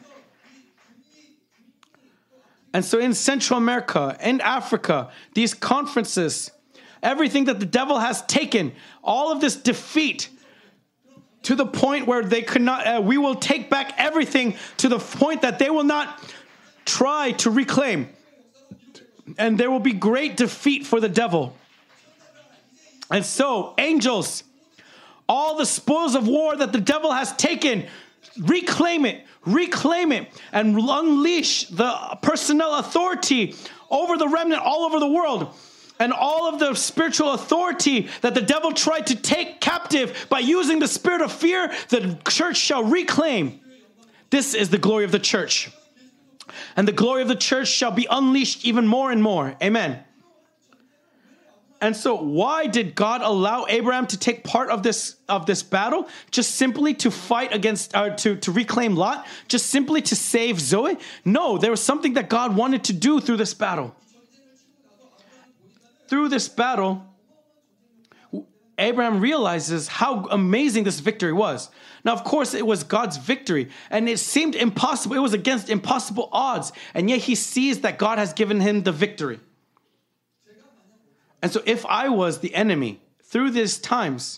And so in Central America, in Africa, these conferences, everything that the devil has taken, all of this defeat, to the point where they could not, we will take back everything to the point that they will not try to reclaim. And there will be great defeat for the devil. And so, angels, all the spoils of war that the devil has taken, reclaim it, and unleash the personnel authority over the remnant all over the world. And all of the spiritual authority that the devil tried to take captive by using the spirit of fear, the church shall reclaim. This is the glory of the church. And the glory of the church shall be unleashed even more and more. Amen. And so why did God allow Abraham to take part of this battle? Just simply to fight against, to reclaim Lot? Just simply to save Zoe? No, there was something that God wanted to do through this battle. Through this battle, Abraham realizes how amazing this victory was. Now, of course, it was God's victory, and it seemed impossible. It was against impossible odds, and yet he sees that God has given him the victory. And so if I was the enemy through these times,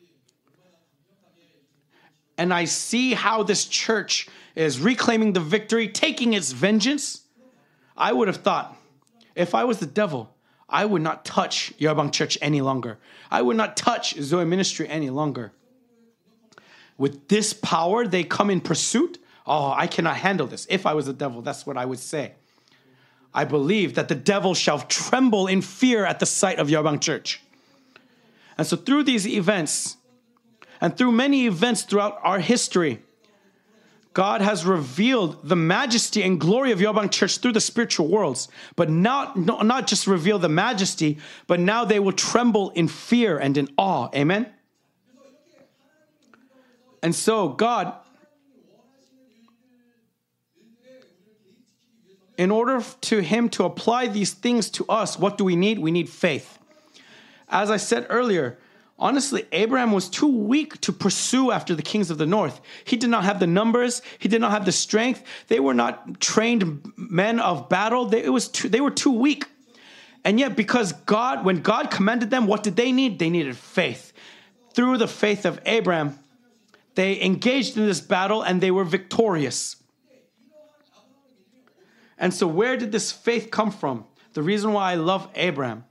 and I see how this church is reclaiming the victory, taking its vengeance, I would have thought, if I was the devil, I would not touch Yeobang Church any longer. I would not touch Zoe Ministry any longer. With this power, they come in pursuit. Oh, I cannot handle this. If I was the devil, that's what I would say. I believe that the devil shall tremble in fear at the sight of Yeobang Church. And so through these events, and through many events throughout our history, God has revealed the majesty and glory of Yeobang Church through the spiritual worlds. But not just reveal the majesty, but now they will tremble in fear and in awe. Amen? And so God, in order to him to apply these things to us, what do we need? We need faith. As I said earlier, honestly, Abraham was too weak to pursue after the kings of the north. He did not have the numbers. He did not have the strength. They were not trained men of battle. They were too weak. And yet, because when God commanded them, what did they need? They needed faith. Through the faith of Abraham, they engaged in this battle and they were victorious. And so where did this faith come from? The reason why I love Abraham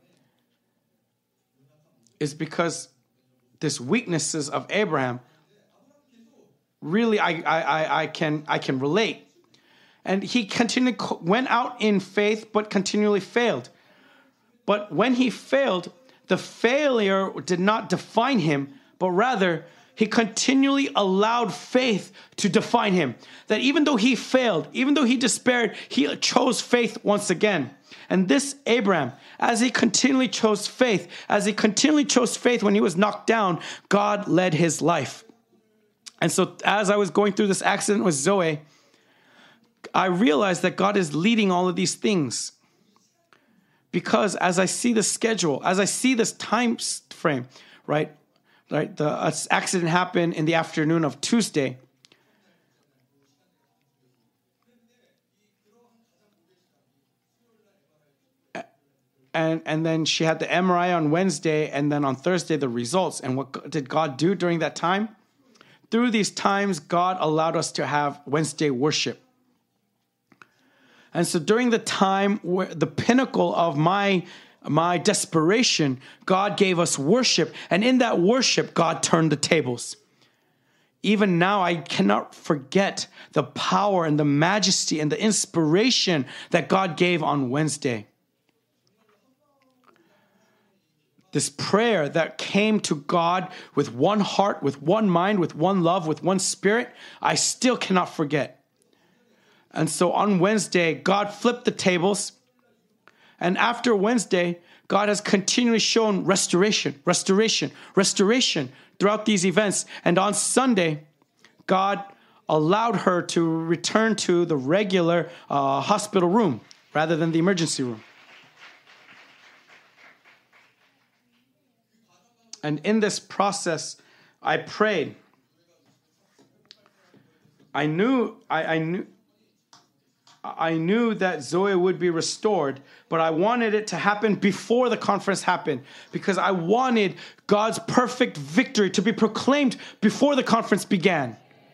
is because this weaknesses of Abraham, really I can relate. And he went out in faith, but continually failed. But when he failed, the failure did not define him, but rather he continually allowed faith to define him. That even though he failed, even though he despaired, he chose faith once again. And this Abraham, as he continually chose faith when he was knocked down, God led his life. And so as I was going through this accident with Zoe, I realized that God is leading all of these things. Because as I see the schedule, as I see this time frame, right? The accident happened in the afternoon of Tuesday. And then she had the MRI on Wednesday, and then on Thursday, the results. And what did God do during that time? Through these times, God allowed us to have Wednesday worship. And so during the time, where the pinnacle of my desperation, God gave us worship. And in that worship, God turned the tables. Even now, I cannot forget the power and the majesty and the inspiration that God gave on Wednesday. This prayer that came to God with one heart, with one mind, with one love, with one spirit, I still cannot forget. And so on Wednesday, God flipped the tables. And after Wednesday, God has continually shown restoration throughout these events. And on Sunday, God allowed her to return to the regular hospital room rather than the emergency room. And in this process, I prayed. I knew that Zoe would be restored, but I wanted it to happen before the conference happened because I wanted God's perfect victory to be proclaimed before the conference began.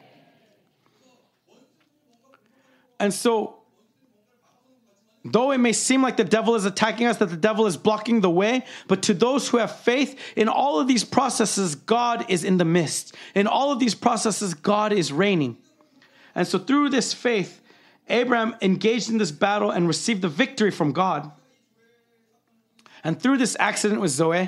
And so, though it may seem like the devil is attacking us, that the devil is blocking the way, but to those who have faith, in all of these processes, God is in the midst. In all of these processes, God is reigning. And so through this faith, Abraham engaged in this battle and received the victory from God. And through this accident with Zoe,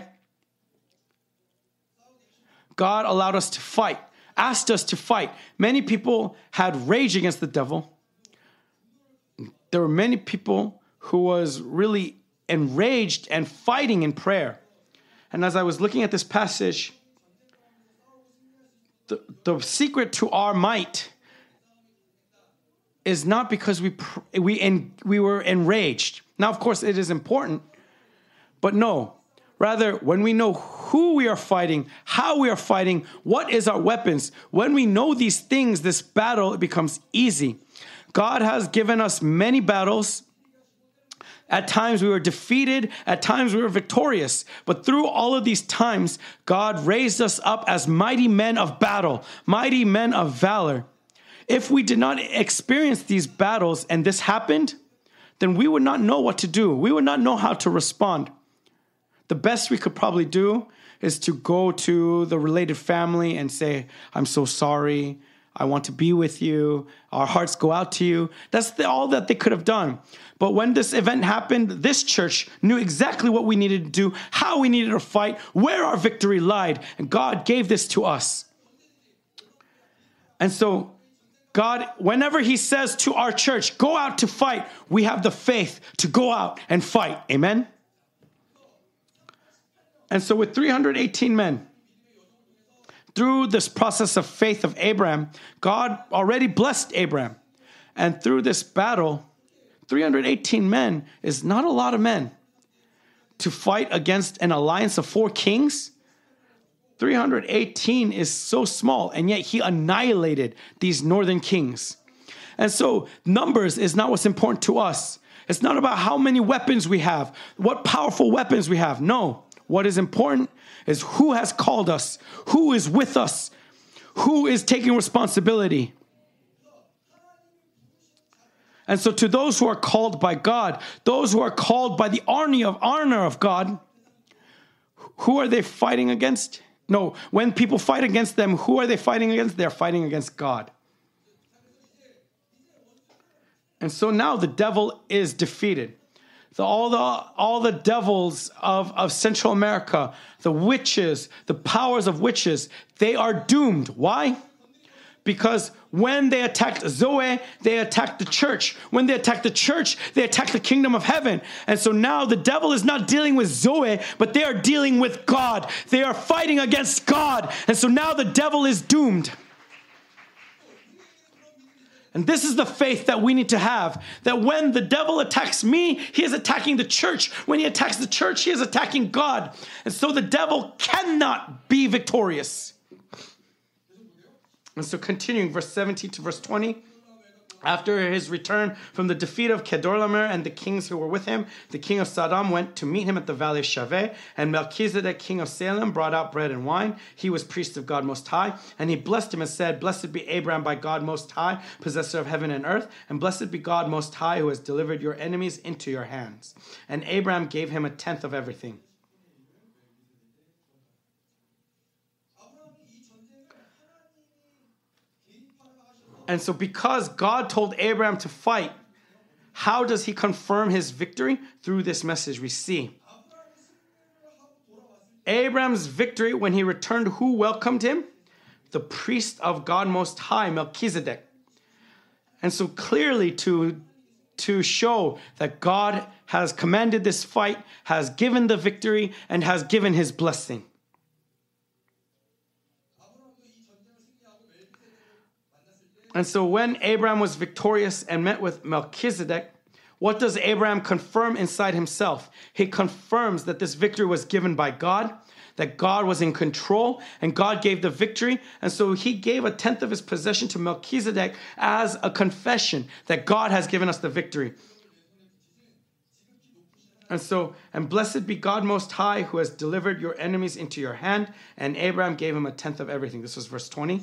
God allowed us to fight, asked us to fight. Many people had rage against the devil. There were many people who was really enraged and fighting in prayer. And as I was looking at this passage, the secret to our might is not because we were enraged. Now, of course, it is important, but no. Rather, when we know who we are fighting, how we are fighting, what is our weapons, when we know these things, this battle, it becomes easy. God has given us many battles. At times we were defeated. At times we were victorious. But through all of these times, God raised us up as mighty men of battle, mighty men of valor. If we did not experience these battles and this happened, then we would not know what to do. We would not know how to respond. The best we could probably do is to go to the related family and say, I'm so sorry. I want to be with you. Our hearts go out to you. That's all that they could have done. But when this event happened, this church knew exactly what we needed to do, how we needed to fight, where our victory lied. And God gave this to us. And so God, whenever he says to our church, go out to fight, we have the faith to go out and fight. Amen? And so with 318 men, through this process of faith of Abraham, God already blessed Abraham. And through this battle, 318 men is not a lot of men. To fight against an alliance of 4 kings, 318 is so small, and yet he annihilated these northern kings. And so numbers is not what's important to us. It's not about how many weapons we have, what powerful weapons we have. No, what is important is who has called us, who is with us, who is taking responsibility. And so to those who are called by God, those who are called by the honor of God, who are they fighting against? No, when people fight against them, who are they fighting against? They're fighting against God. And so now the devil is defeated. All the devils of Central America, the witches, the powers of witches, they are doomed. Why? Because when they attacked Zoe, they attacked the church. When they attacked the church, they attacked the kingdom of heaven. And so now the devil is not dealing with Zoe, but they are dealing with God. They are fighting against God. And so now the devil is doomed. And this is the faith that we need to have, that when the devil attacks me, he is attacking the church. When he attacks the church, he is attacking God. And so the devil cannot be victorious. And so continuing verse 17 to verse 20, after his return from the defeat of Kedorlaomer and the kings who were with him, the king of Sodom went to meet him at the valley of Shaveh, and Melchizedek, king of Salem, brought out bread and wine. He was priest of God Most High, and he blessed him and said, "Blessed be Abraham by God Most High, possessor of heaven and earth, and blessed be God Most High, who has delivered your enemies into your hands." And Abraham gave him a tenth of everything. And so because God told Abraham to fight, how does he confirm his victory? Through this message we see. Abraham's victory when he returned, who welcomed him? The priest of God Most High, Melchizedek. And so clearly to show that God has commanded this fight, has given the victory, and has given his blessing. And so when Abraham was victorious and met with Melchizedek, what does Abraham confirm inside himself? He confirms that this victory was given by God, that God was in control, and God gave the victory. And so he gave a tenth of his possession to Melchizedek as a confession that God has given us the victory. And blessed be God Most High, who has delivered your enemies into your hand. And Abraham gave him a tenth of everything. This was verse 20.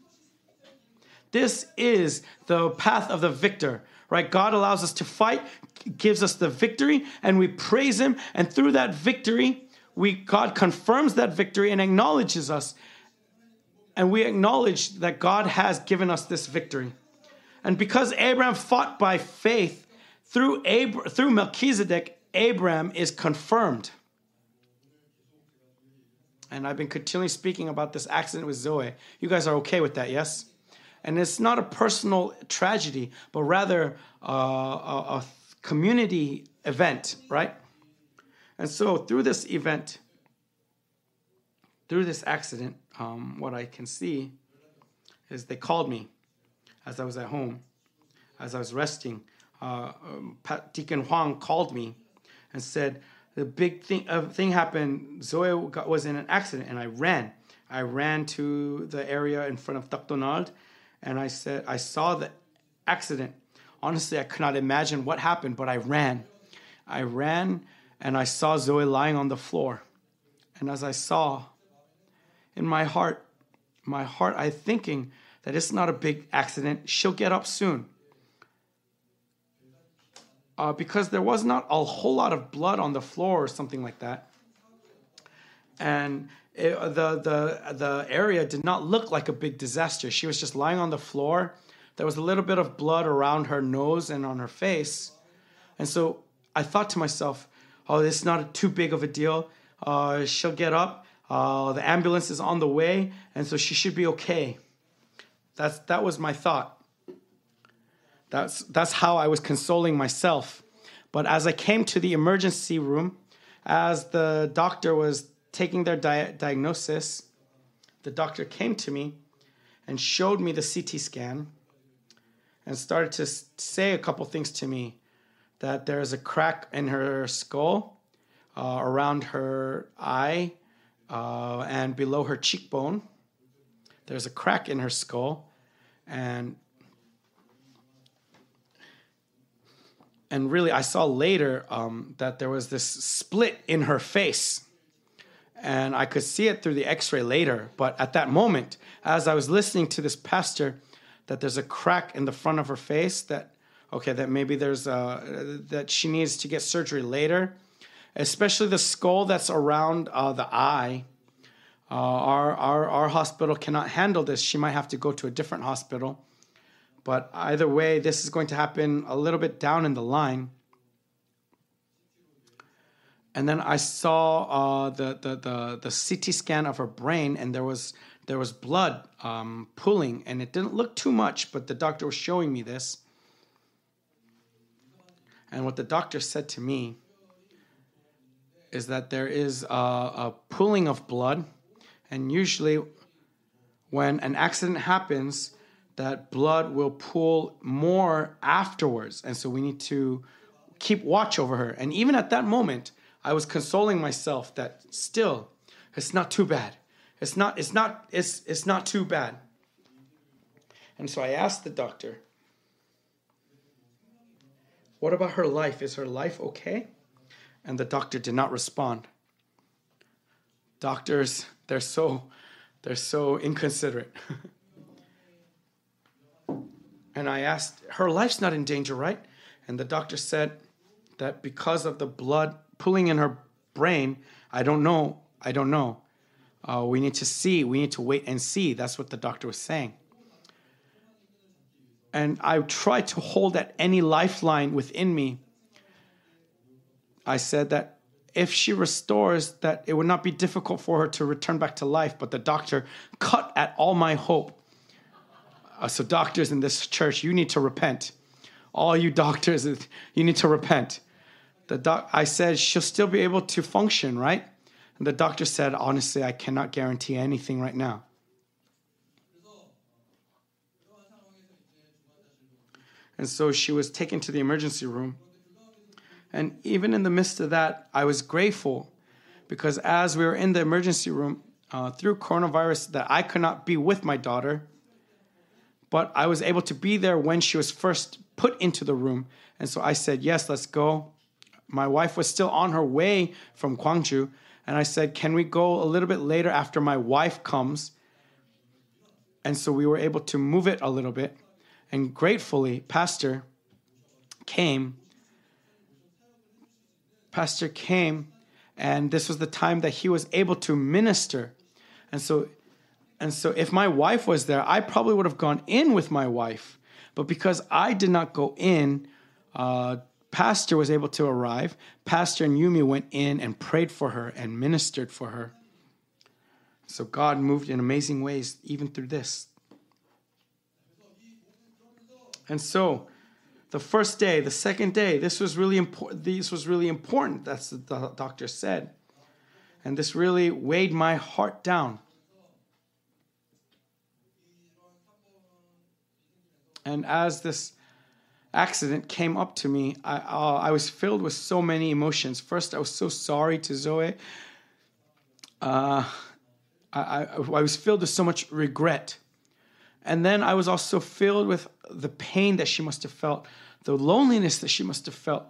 This is the path of the victor, right? God allows us to fight, gives us the victory, and we praise him. And through that victory, God confirms that victory and acknowledges us. And we acknowledge that God has given us this victory. And because Abraham fought by faith, through Melchizedek, Abraham is confirmed. And I've been continually speaking about this accident with Zoe. You guys are okay with that, yes? And it's not a personal tragedy, but rather a community event, right? And so through this event, through this accident, what I can see is they called me as I was at home, as I was resting. Deacon Huang called me and said, the big thing happened. Zoe was in an accident, and I ran. I ran to the area in front of Doc Donald. And I said, I saw the accident. Honestly, I could not imagine what happened, but I ran. I ran, and I saw Zoe lying on the floor. And as I saw, in my heart, I thinking that it's not a big accident. She'll get up soon. Because there was not a whole lot of blood on the floor or something like that. And the area did not look like a big disaster. She was just lying on the floor. There was a little bit of blood around her nose and on her face. And so I thought to myself, oh, this is not too big of a deal. She'll get up. The ambulance is on the way, and so she should be okay. That was my thought. That's how I was consoling myself. But as I came to the emergency room, as the doctor was taking their diagnosis, the doctor came to me and showed me the CT scan and started to say a couple things to me, that there is a crack in her skull, around her eye, and below her cheekbone. There's a crack in her skull, and really I saw later that there was this split in her face. And I could see it through the x-ray later. But at that moment, as I was listening to this pastor, that there's a crack in the front of her face, that Okay, that maybe there's that she needs to get surgery later, especially the skull that's around the eye. Our hospital cannot handle this. She might have to go to a different hospital. But either way, this is going to happen a little bit down in the line. And then I saw the CT scan of her brain, and there was blood pooling, and it didn't look too much, but the doctor was showing me this. And what the doctor said to me is that there is a pooling of blood, and usually when an accident happens, that blood will pool more afterwards. And so we need to keep watch over her. And even at that moment, I was consoling myself that still, it's not too bad. It's not too bad. And so I asked the doctor, what about her life? Is her life okay? And the doctor did not respond. Doctors, they're so inconsiderate. And I asked, her life's not in danger, right? And the doctor said that because of the blood pooling in her brain, I don't know. We need to see. We need to wait and see. That's what the doctor was saying. And I tried to hold at any lifeline within me. I said that if she restores, that it would not be difficult for her to return back to life. But the doctor cut at all my hope. So doctors in this church, you need to repent. All you doctors, you need to repent. I said, she'll still be able to function, right? And the doctor said, honestly, I cannot guarantee anything right now. And so she was taken to the emergency room. And even in the midst of that, I was grateful because as we were in the emergency room through coronavirus, that I could not be with my daughter, but I was able to be there when she was first put into the room. And so I said, yes, let's go. My wife was still on her way from Gwangju. And I said, can we go a little bit later after my wife comes? And so we were able to move it a little bit. And gratefully, Pastor came, and this was the time that he was able to minister. And so if my wife was there, I probably would have gone in with my wife. But because I did not go in, Pastor was able to arrive. Pastor and Yumi went in and prayed for her and ministered for her. So God moved in amazing ways even through this. And so the first day, the second day, this was really important. That's what the doctor said. And this really weighed my heart down. And as this accident came up to me, I was filled with so many emotions. First, I was so sorry to Zoe. I was filled with so much regret. And then I was also filled with the pain that she must have felt, the loneliness that she must have felt.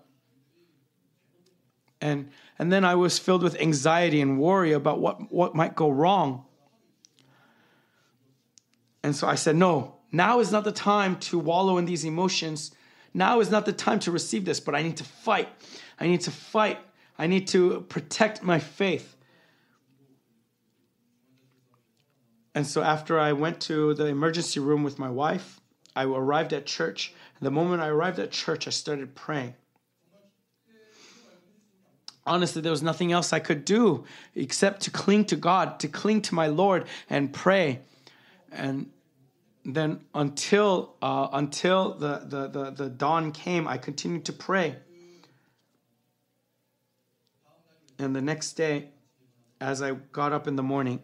And then I was filled with anxiety and worry about what might go wrong. And so I said, no, now is not the time to wallow in these emotions. Now is not the time to receive this, but I need to fight. I need to fight. I need to protect my faith. And so after I went to the emergency room with my wife, I arrived at church. The moment I arrived at church, I started praying. Honestly, there was nothing else I could do except to cling to God, to cling to my Lord and pray. And then until the dawn came, I continued to pray. And the next day, as I got up in the morning,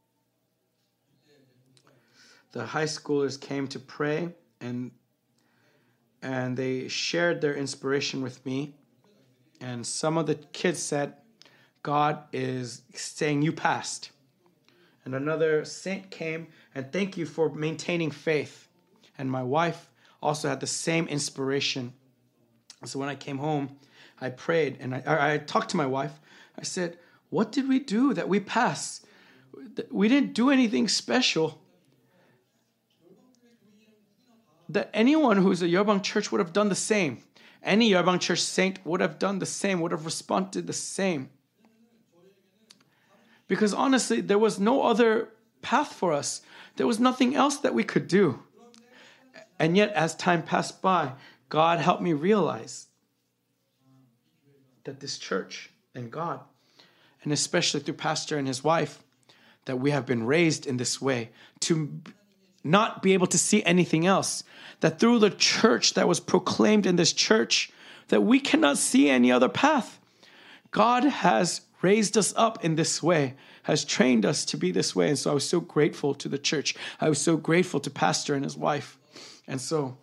the high schoolers came to pray, and they shared their inspiration with me. And some of the kids said, God is saying you passed. And another saint came and thank you for maintaining faith. And my wife also had the same inspiration. So when I came home, I prayed and I talked to my wife. I said, what did we do that we passed? We didn't do anything special. that anyone who's a Yeobang church would have done the same. Any Yeobang church saint would have done the same, would have responded the same. Because honestly, there was no other path for us. There was nothing else that we could do. And yet, as time passed by, God helped me realize that this church and God, and especially through Pastor and his wife, that we have been raised in this way to not be able to see anything else. That through the church that was proclaimed in this church, that we cannot see any other path. God has raised us up in this way, has trained us to be this way. And so I was so grateful to the church. I was so grateful to Pastor and his wife. And so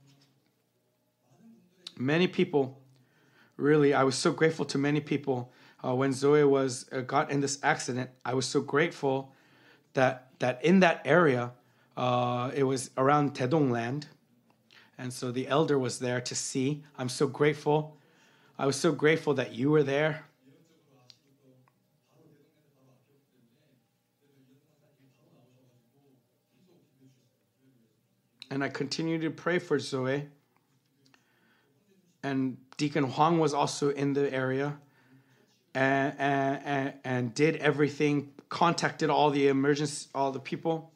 many people, really, I was so grateful to many people. When Zoe got in this accident, I was so grateful that in that area, it was around Taedong land. And so the elder was there to see. I'm so grateful. I was so grateful that you were there. And I continued to pray for Zoe. And Deacon Huang was also in the area and did everything, contacted all the people.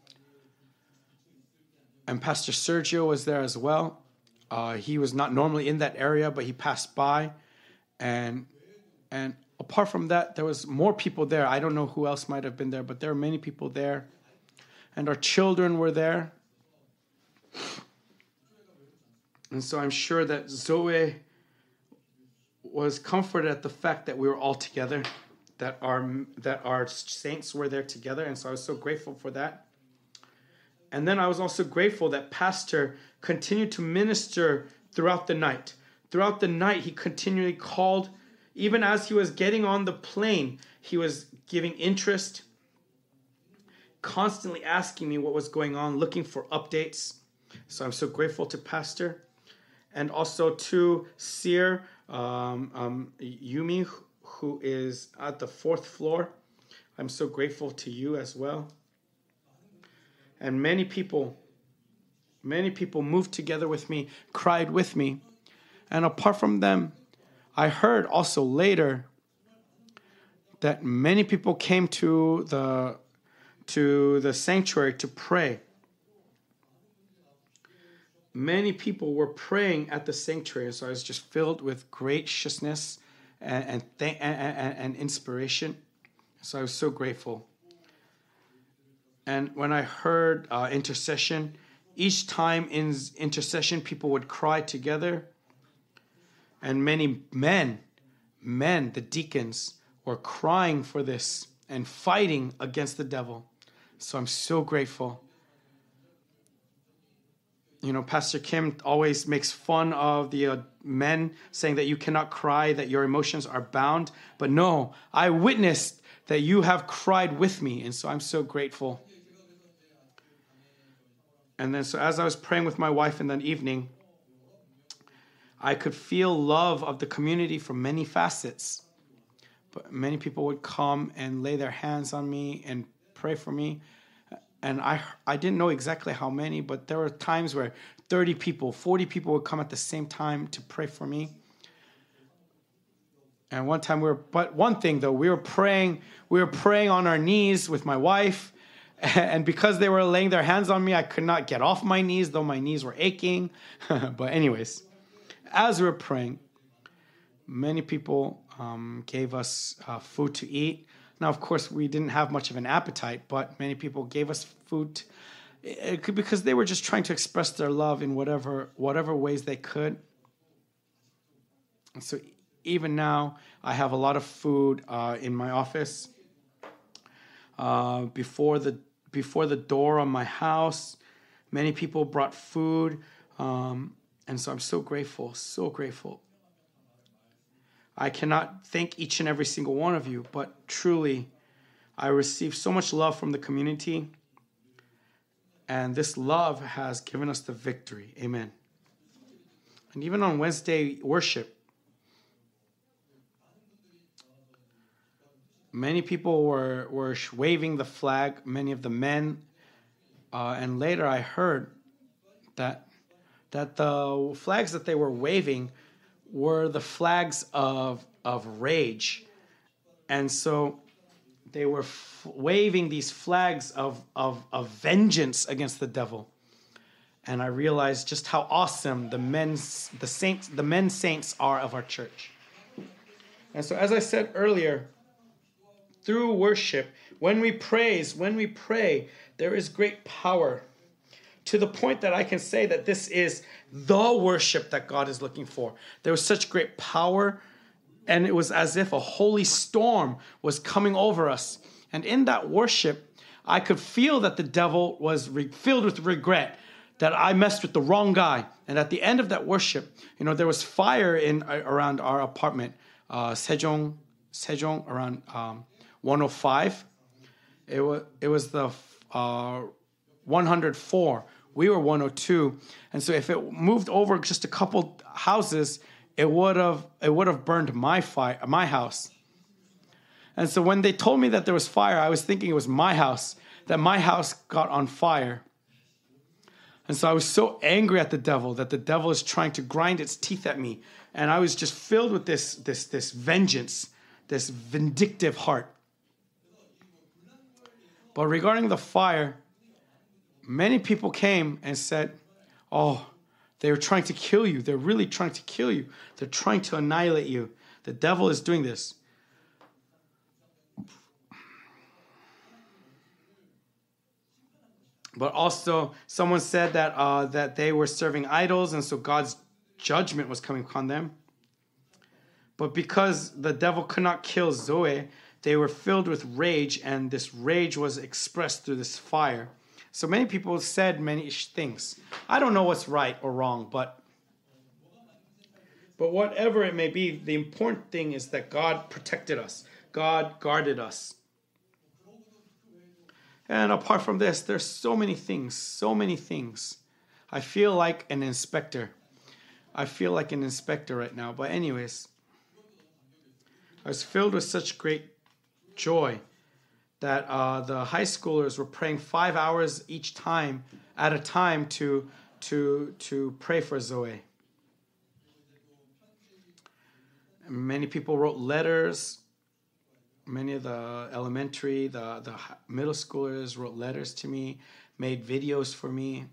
And Pastor Sergio was there as well. He was not normally in that area, but he passed by. And apart from that, there was more people there. I don't know who else might have been there, but there were many people there. And our children were there. And so I'm sure that Zoe was comforted at the fact that we were all together, that our saints were there together. And so I was so grateful for that. And then I was also grateful that Pastor continued to minister throughout the night. Throughout the night, he continually called. Even as he was getting on the plane, he was giving interest, constantly asking me what was going on, looking for updates. So I'm so grateful to Pastor. And also to Seer Yumi, who is at the 4th floor. I'm so grateful to you as well. And many people moved together with me, cried with me. And apart from them, I heard also later that many people came to the sanctuary to pray. Many people were praying at the sanctuary, so I was just filled with graciousness and inspiration. So I was so grateful. And when I heard intercession, each time in intercession, people would cry together. And many men, the deacons, were crying for this and fighting against the devil. So I'm so grateful. You know, Pastor Kim always makes fun of the men, saying that you cannot cry, that your emotions are bound. But no, I witnessed that you have cried with me. And so I'm so grateful. And then so as I was praying with my wife in that evening, I could feel love of the community from many facets. But many people would come and lay their hands on me and pray for me. And I didn't know exactly how many, but there were times where 30 people, 40 people would come at the same time to pray for me. And one time we were praying on our knees with my wife. And because they were laying their hands on me, I could not get off my knees, though my knees were aching. But anyways, as we were praying, many people gave us food to eat. Now, of course, we didn't have much of an appetite, but many people gave us food because they were just trying to express their love in whatever ways they could. And so even now, I have a lot of food in my office. Before the door of my house, many people brought food. And so I'm so grateful, so grateful. I cannot thank each and every single one of you, but truly, I received so much love from the community, and this love has given us the victory. Amen. And even on Wednesday worship, many people were waving the flag, many of the men, and later I heard that that the flags that they were waving were the flags of rage. And so they were waving these flags of vengeance against the devil. And I realized just how awesome the men saints are of our church. And so, as I said earlier, through worship, when we pray, there is great power, to the point that I can say that this is the worship that God is looking for. There was such great power, and it was as if a holy storm was coming over us. And in that worship, I could feel that the devil was filled with regret, that I messed with the wrong guy. And at the end of that worship, there was fire around our apartment, Sejong, around 105. It was the 104. We were 102. And so if it moved over just a couple houses, it would have burned my house. And so when they told me that there was fire, I was thinking it was my house, that my house got on fire. And so I was so angry at the devil, that the devil is trying to grind its teeth at me. And I was just filled with this vengeance, this vindictive heart. But regarding the fire, many people came and said, oh, they were trying to kill you. They're really trying to kill you. They're trying to annihilate you. The devil is doing this. But also, someone said that they were serving idols, and so God's judgment was coming upon them. But because the devil could not kill Zoe, they were filled with rage, and this rage was expressed through this fire. So many people said many things. I don't know what's right or wrong, but whatever it may be, the important thing is that God protected us. God guarded us. And apart from this, there's so many things. I feel like an inspector. Right now. But anyways, I was filled with such great joy that the high schoolers were praying 5 hours at a time to pray for Zoe. Many people wrote letters. Many of the elementary, the middle schoolers wrote letters to me, made videos for me.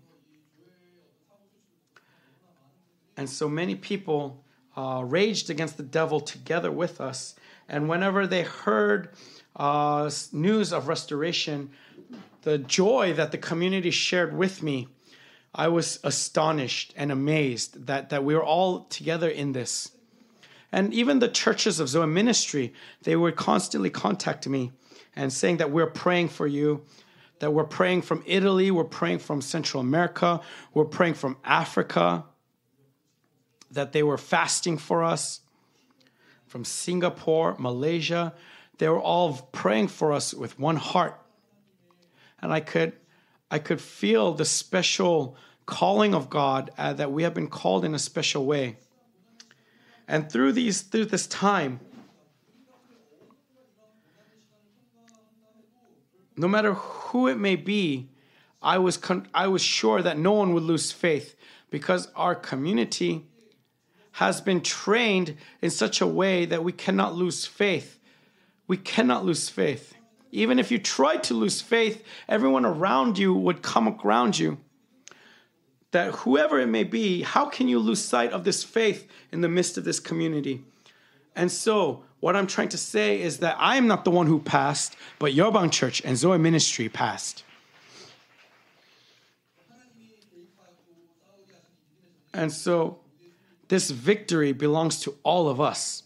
And so many people raged against the devil together with us. And whenever they heard news of restoration, the joy that the community shared with me, I was astonished and amazed that we were all together in this. And even the churches of Zoe Ministry, they would constantly contact me and saying that we're praying for you, that we're praying from Italy, we're praying from Central America, we're praying from Africa, that they were fasting for us, from Singapore, Malaysia. They were all praying for us with one heart. And I could feel the special calling of God, that we have been called in a special way. And through this time, no matter who it may be, I was sure that no one would lose faith, because our community has been trained in such a way that we cannot lose faith. We cannot lose faith. Even if you tried to lose faith, everyone around you would come around you. That whoever it may be, how can you lose sight of this faith in the midst of this community? And so, what I'm trying to say is that I am not the one who passed, but Yeobang Church and Zoe Ministry passed. And so, this victory belongs to all of us.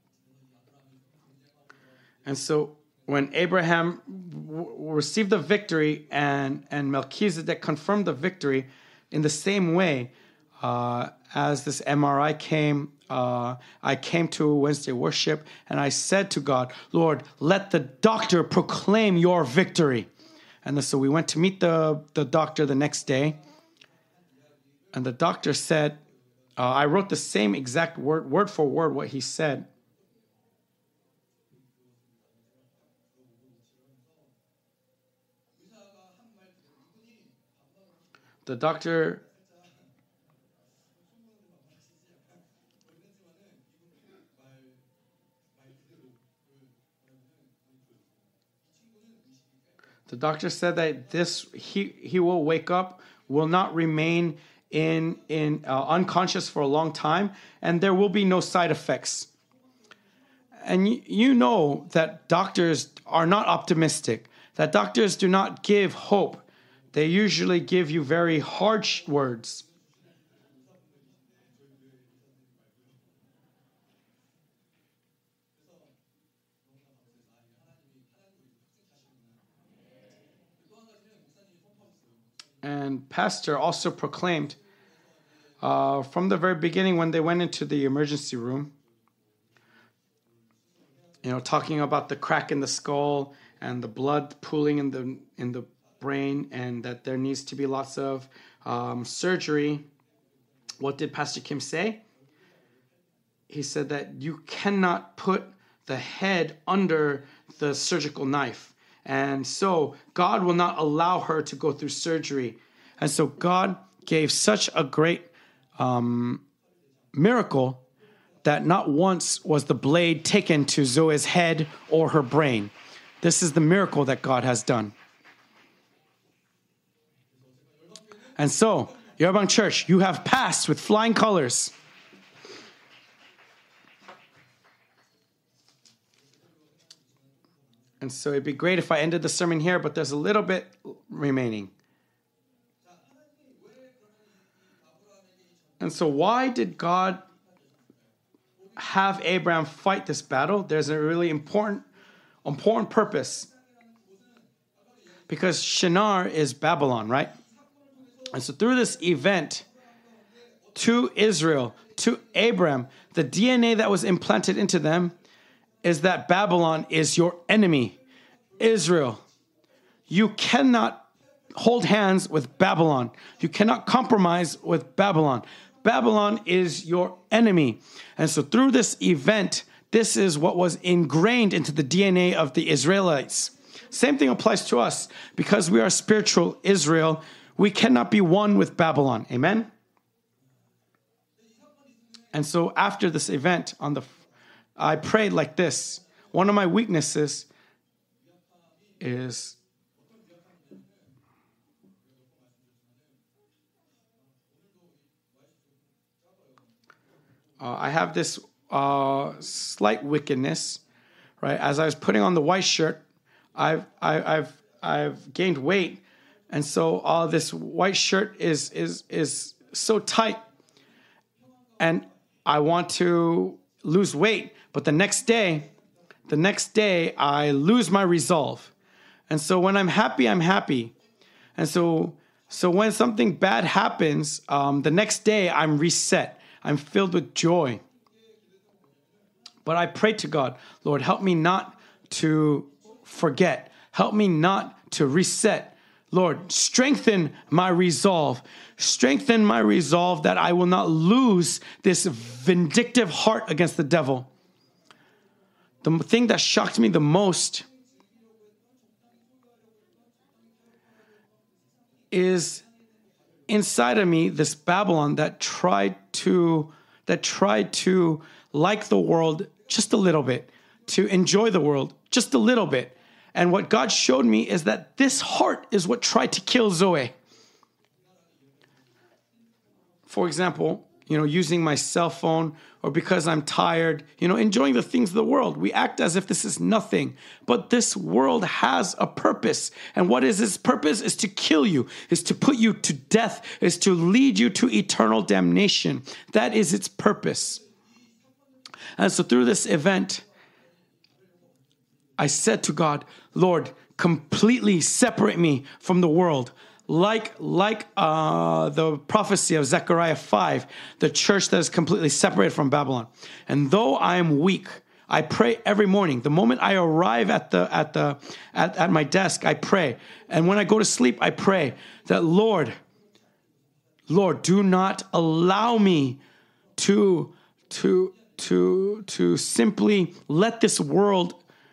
And so, when Abraham received the victory and Melchizedek confirmed the victory, in the same way, as this MRI came, I came to Wednesday worship and I said to God, Lord, let the doctor proclaim your victory. And so we went to meet the doctor the next day. And the doctor said, I wrote the same exact word for word, what he said. The doctor The doctor said that he will wake up, will not remain in unconscious for a long time, and there will be no side effects. And you know that doctors are not optimistic, that doctors do not give hope. They usually give you very harsh words. And Pastor also proclaimed from the very beginning when they went into the emergency room, talking about the crack in the skull and the blood pooling in the brain, and that there needs to be lots of surgery. What did Pastor Kim say? He said that you cannot put the head under the surgical knife. And so God will not allow her to go through surgery. And so God gave such a great miracle that not once was the blade taken to Zoe's head or her brain. This is the miracle that God has done. And so, Yerbang Church, you have passed with flying colors. And so it'd be great if I ended the sermon here, but there's a little bit remaining. And so why did God have Abraham fight this battle? There's a really important purpose. Because Shinar is Babylon, right? And so through this event, to Israel, to Abraham, the DNA that was implanted into them is that Babylon is your enemy. Israel, you cannot hold hands with Babylon. You cannot compromise with Babylon. Babylon is your enemy. And so through this event, this is what was ingrained into the DNA of the Israelites. Same thing applies to us. Because we are spiritual Israel, we cannot be one with Babylon. Amen? And so after this event, I prayed like this. One of my weaknesses is I have this slight wickedness, right? As I was putting on the white shirt, I've gained weight, and so this white shirt is so tight, and I want to lose weight, but the next day I lose my resolve. And so when I'm happy, I'm happy. And so when something bad happens, the next day I'm reset. I'm filled with joy. But I pray to God, Lord, help me not to forget. Help me not to reset. Lord, strengthen my resolve. Strengthen my resolve that I will not lose this vindictive heart against the devil. The thing that shocked me the most is inside of me this Babylon that tried to like the world just a little bit, to enjoy the world just a little bit. And what God showed me is that this heart is what tried to kill Zoe. For example, using my cell phone, or because I'm tired, enjoying the things of the world. We act as if this is nothing, but this world has a purpose. And what is its purpose? Is to kill you, is to put you to death, is to lead you to eternal damnation. That is its purpose. And so through this event, I said to God, Lord, completely separate me from the world. Like the prophecy of Zechariah 5, the church that is completely separated from Babylon. And though I am weak, I pray every morning. The moment I arrive at my desk, I pray. And when I go to sleep, I pray that Lord, do not allow me to simply let this world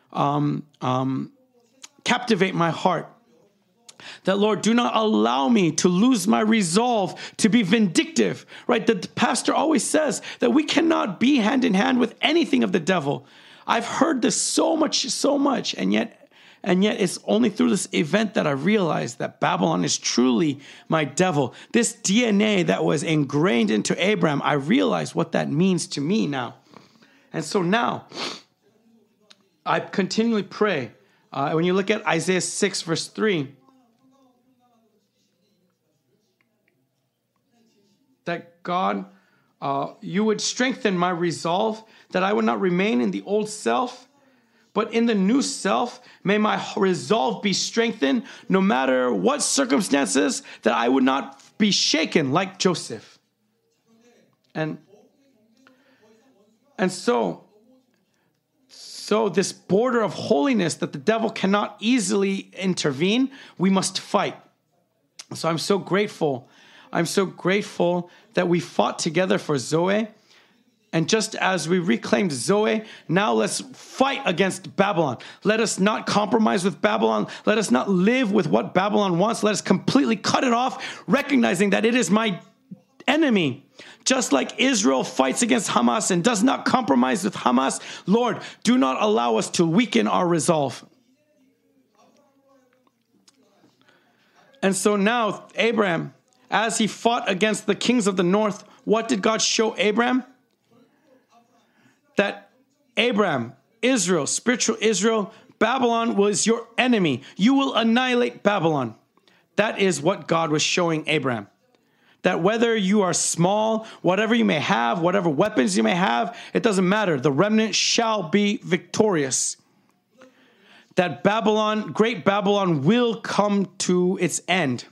captivate my heart. That, Lord, do not allow me to lose my resolve to be vindictive, right? The pastor always says that we cannot be hand in hand with anything of the devil. I've heard this so much, and yet And yet it's only through this event that I realized that Babylon is truly my devil. This DNA that was ingrained into Abraham, I realized what that means to me now. And so now, I continually pray. When you look at Isaiah 6, verse 3, that God, you would strengthen my resolve, that I would not remain in the old self, but in the new self, may my resolve be strengthened, no matter what circumstances, that I would not be shaken like Joseph. And so this border of holiness that the devil cannot easily intervene, we must fight. So I'm so grateful. I'm so grateful that we fought together for Zoe. And just as we reclaimed Zoe, now let's fight against Babylon. Let us not compromise with Babylon. Let us not live with what Babylon wants. Let us completely cut it off, recognizing that it is my enemy. Just like Israel fights against Hamas and does not compromise with Hamas, Lord, do not allow us to weaken our resolve. And so now, Abraham, as he fought against the kings of the north, what did God show Abraham? That Abraham, Israel, spiritual Israel, Babylon was your enemy. You will annihilate Babylon. That is what God was showing Abraham. That whether you are small, whatever you may have, whatever weapons you may have, it doesn't matter. The remnant shall be victorious. That Babylon, great Babylon, will come to its end.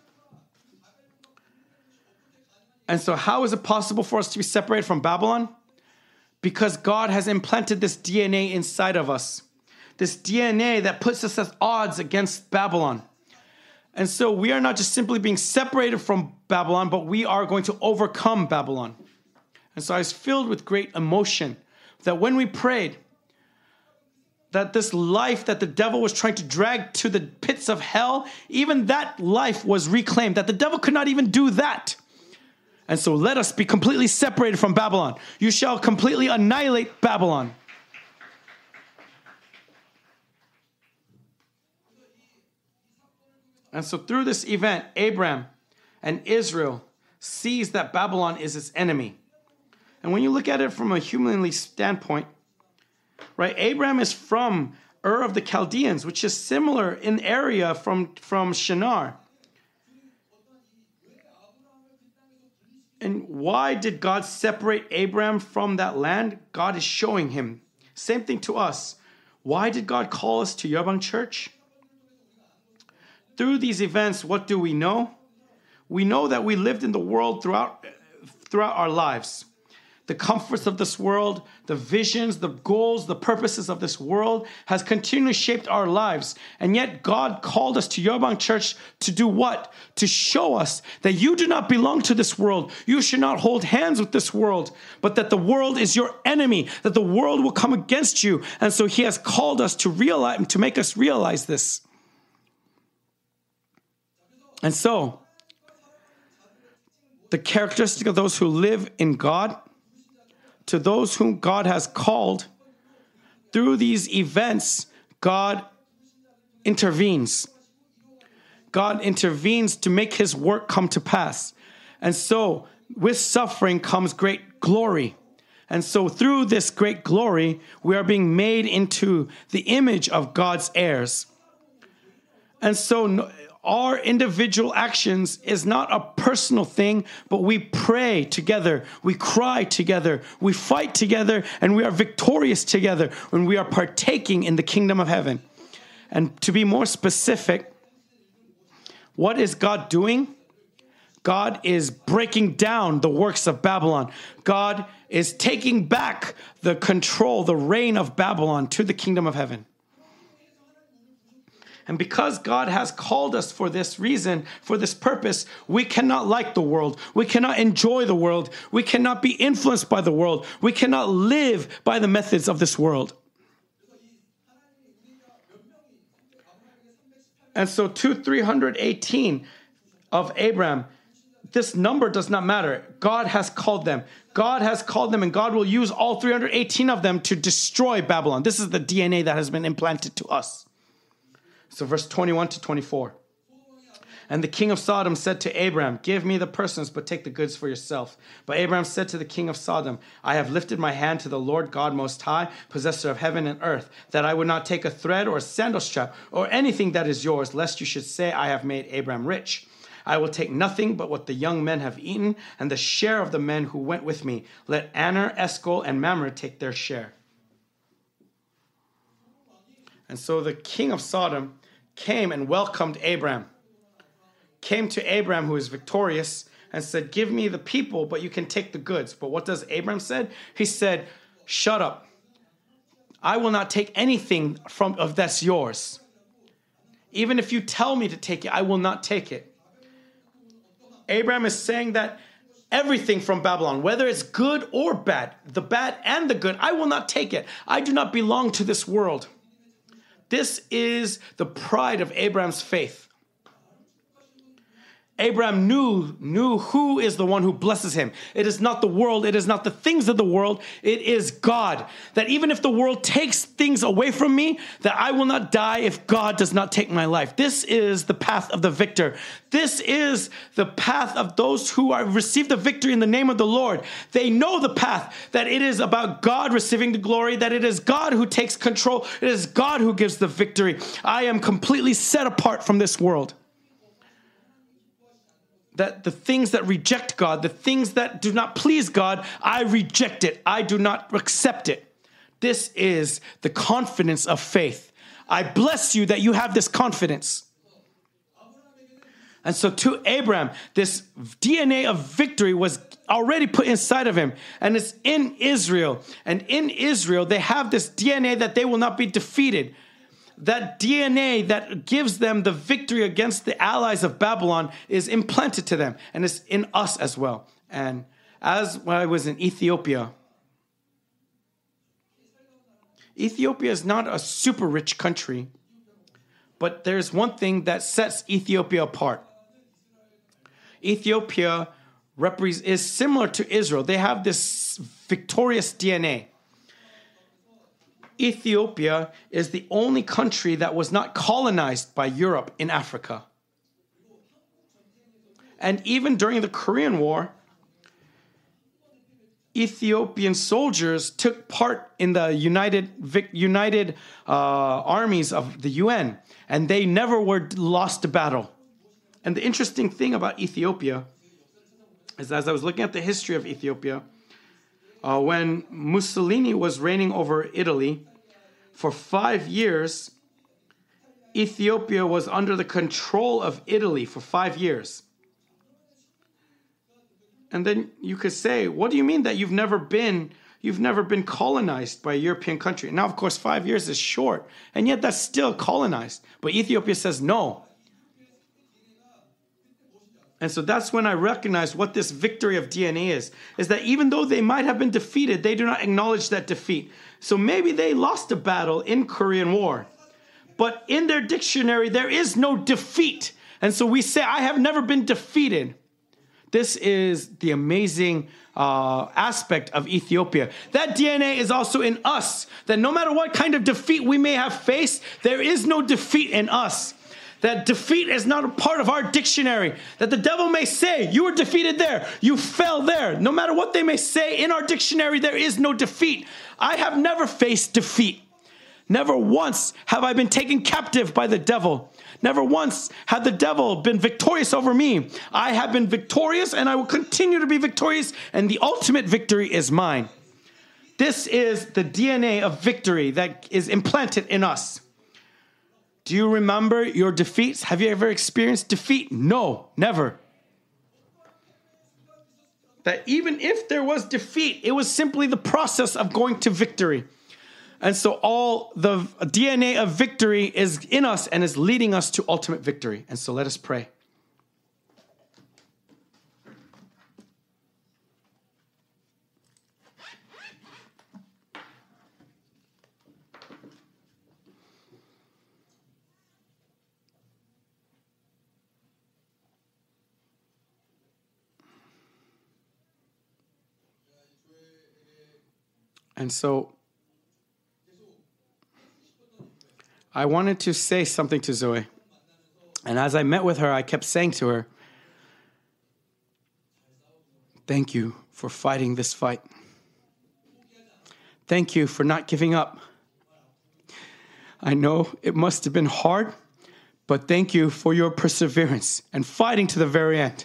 And so how is it possible for us to be separated from Babylon? Because God has implanted this DNA inside of us. This DNA that puts us at odds against Babylon. And so we are not just simply being separated from Babylon, but we are going to overcome Babylon. And so I was filled with great emotion that when we prayed, that this life that the devil was trying to drag to the pits of hell, even that life was reclaimed, that the devil could not even do that. And so let us be completely separated from Babylon. You shall completely annihilate Babylon. And so through this event, Abraham and Israel sees that Babylon is its enemy. And when you look at it from a humanly standpoint, right, Abraham is from Ur of the Chaldeans, which is similar in area from Shinar. And why did God separate Abraham from that land? God is showing him. Same thing to us. Why did God call us to Yeobang Church? Through these events, what do we know? We know that we lived in the world throughout our lives. The comforts of this world, the visions, the goals, the purposes of this world has continually shaped our lives. And yet God called us to Yeobang Church to do what? To show us that you do not belong to this world. You should not hold hands with this world, but that the world is your enemy, that the world will come against you. And so he has called us to realize, to make us realize this. And so, the characteristic of those who live in God, to those whom God has called, through these events, God intervenes. God intervenes to make his work come to pass. And so, with suffering comes great glory. And so, through this great glory, we are being made into the image of God's heirs. And so, our individual actions is not a personal thing, but we pray together, we cry together, we fight together, and we are victorious together when we are partaking in the kingdom of heaven. And to be more specific, what is God doing? God is breaking down the works of Babylon. God is taking back the control, the reign of Babylon to the kingdom of heaven. And because God has called us for this reason, for this purpose, we cannot like the world. We cannot enjoy the world. We cannot be influenced by the world. We cannot live by the methods of this world. And so 318 of Abraham, this number does not matter. God has called them. God has called them, and God will use all 318 of them to destroy Babylon. This is the DNA that has been implanted to us. So verse 21 to 24. And the king of Sodom said to Abram, give me the persons, but take the goods for yourself. But Abram said to the king of Sodom, I have lifted my hand to the Lord God Most High, possessor of heaven and earth, that I would not take a thread or a sandal strap or anything that is yours, lest you should say, I have made Abram rich. I will take nothing but what the young men have eaten, and the share of the men who went with me. Let Aner, Eshcol, and Mamre take their share. And so the king of Sodom came and welcomed Abram. Came to Abram, who is victorious, and said, give me the people, but you can take the goods. But what does Abram said? He said, shut up. I will not take anything of that's yours. Even if you tell me to take it, I will not take it. Abram is saying that everything from Babylon, whether it's good or bad, the bad and the good, I will not take it. I do not belong to this world. This is the pride of Abram's faith. Abram knew who is the one who blesses him. It is not the world. It is not the things of the world. It is God. That even if the world takes things away from me, that I will not die if God does not take my life. This is the path of the victor. This is the path of those who are receive the victory in the name of the Lord. They know the path, that it is about God receiving the glory, that it is God who takes control. It is God who gives the victory. I am completely set apart from this world. That the things that reject God, the things that do not please God, I reject it. I do not accept it. This is the confidence of faith. I bless you that you have this confidence. And so to Abram, this DNA of victory was already put inside of him. And it's in Israel. And in Israel, they have this DNA that they will not be defeated. That DNA that gives them the victory against the allies of Babylon is implanted to them. And it's in us as well. And as when I was in Ethiopia, Ethiopia is not a super rich country, but there's one thing that sets Ethiopia apart. Ethiopia is similar to Israel. They have this victorious DNA. Ethiopia is the only country that was not colonized by Europe in Africa. And even during the Korean War, Ethiopian soldiers took part in the united armies of the UN, and they never were lost a battle. And the interesting thing about Ethiopia is, as I was looking at the history of Ethiopia, when Mussolini was reigning over Italy, for 5 years, Ethiopia was under the control of Italy for 5 years. And then you could say, what do you mean that you've never been colonized by a European country? Now, of course, 5 years is short, and yet that's still colonized. But Ethiopia says no. And so that's when I recognized what this victory of DNA is that even though they might have been defeated, they do not acknowledge that defeat. So maybe they lost a battle in Korean War, but in their dictionary, there is no defeat. And so we say, I have never been defeated. This is the amazing aspect of Ethiopia. That DNA is also in us, that no matter what kind of defeat we may have faced, there is no defeat in us. That defeat is not a part of our dictionary. That the devil may say, you were defeated there, you fell there. No matter what they may say, in our dictionary, there is no defeat. I have never faced defeat. Never once have I been taken captive by the devil. Never once had the devil been victorious over me. I have been victorious, and I will continue to be victorious, and the ultimate victory is mine. This is the DNA of victory that is implanted in us. Do you remember your defeats? Have you ever experienced defeat? No, never. That even if there was defeat, it was simply the process of going to victory. And so all the DNA of victory is in us and is leading us to ultimate victory. And so let us pray. And so I wanted to say something to Zoe. And as I met with her, I kept saying to her, thank you for fighting this fight. Thank you for not giving up. I know it must have been hard, but thank you for your perseverance and fighting to the very end.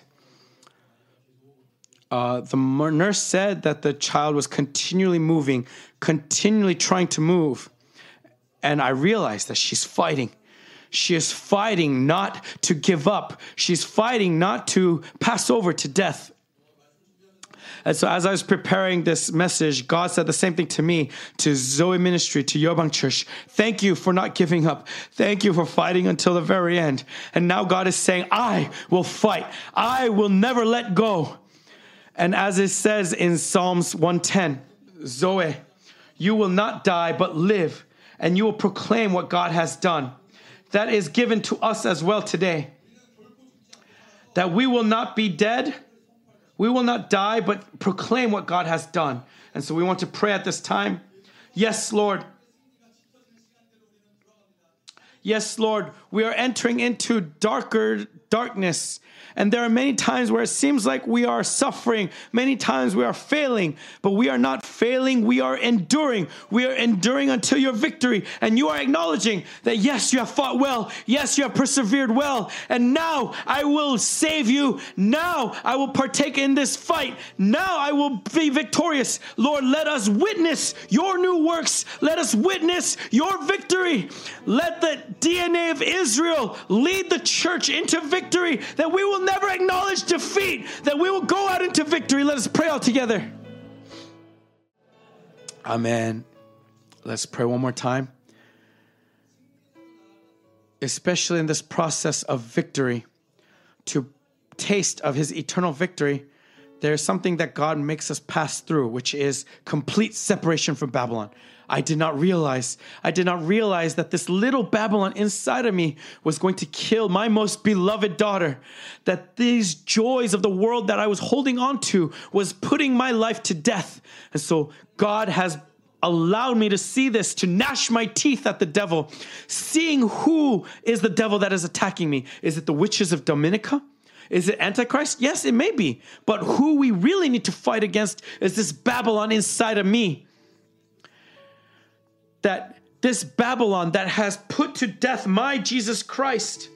The nurse said that the child was continually moving, continually trying to move. And I realized that she's fighting. She is fighting not to give up. She's fighting not to pass over to death. And so as I was preparing this message, God said the same thing to me, to Zoe Ministry, to Yeobang Church. Thank you for not giving up. Thank you for fighting until the very end. And now God is saying, I will fight. I will never let go. And as it says in Psalms 110, Zoe, you will not die but live, and you will proclaim what God has done. That is given to us as well today. That we will not be dead. We will not die, but proclaim what God has done. And so we want to pray at this time. Yes, Lord. Yes, Lord. We are entering into darkness. And there are many times where it seems like we are suffering. Many times we are failing. But we are not failing. We are enduring. We are enduring until your victory. And you are acknowledging that, yes, you have fought well. Yes, you have persevered well. And now I will save you. Now I will partake in this fight. Now I will be victorious. Lord, let us witness your new works. Let us witness your victory. Let the DNA of Israel lead the church into victory, that we will never acknowledge defeat, that we will go out into victory. Let us pray all together. Amen. Let's pray one more time. Especially in this process of victory, to taste of his eternal victory, there's something that God makes us pass through, which is complete separation from Babylon. I did not realize that this little Babylon inside of me was going to kill my most beloved daughter. That these joys of the world that I was holding on to was putting my life to death. And so God has allowed me to see this, to gnash my teeth at the devil, seeing who is the devil that is attacking me. Is it the witches of Dominica? Is it Antichrist? Yes, it may be. But who we really need to fight against is this Babylon inside of me. That this Babylon that has put to death my Jesus Christ,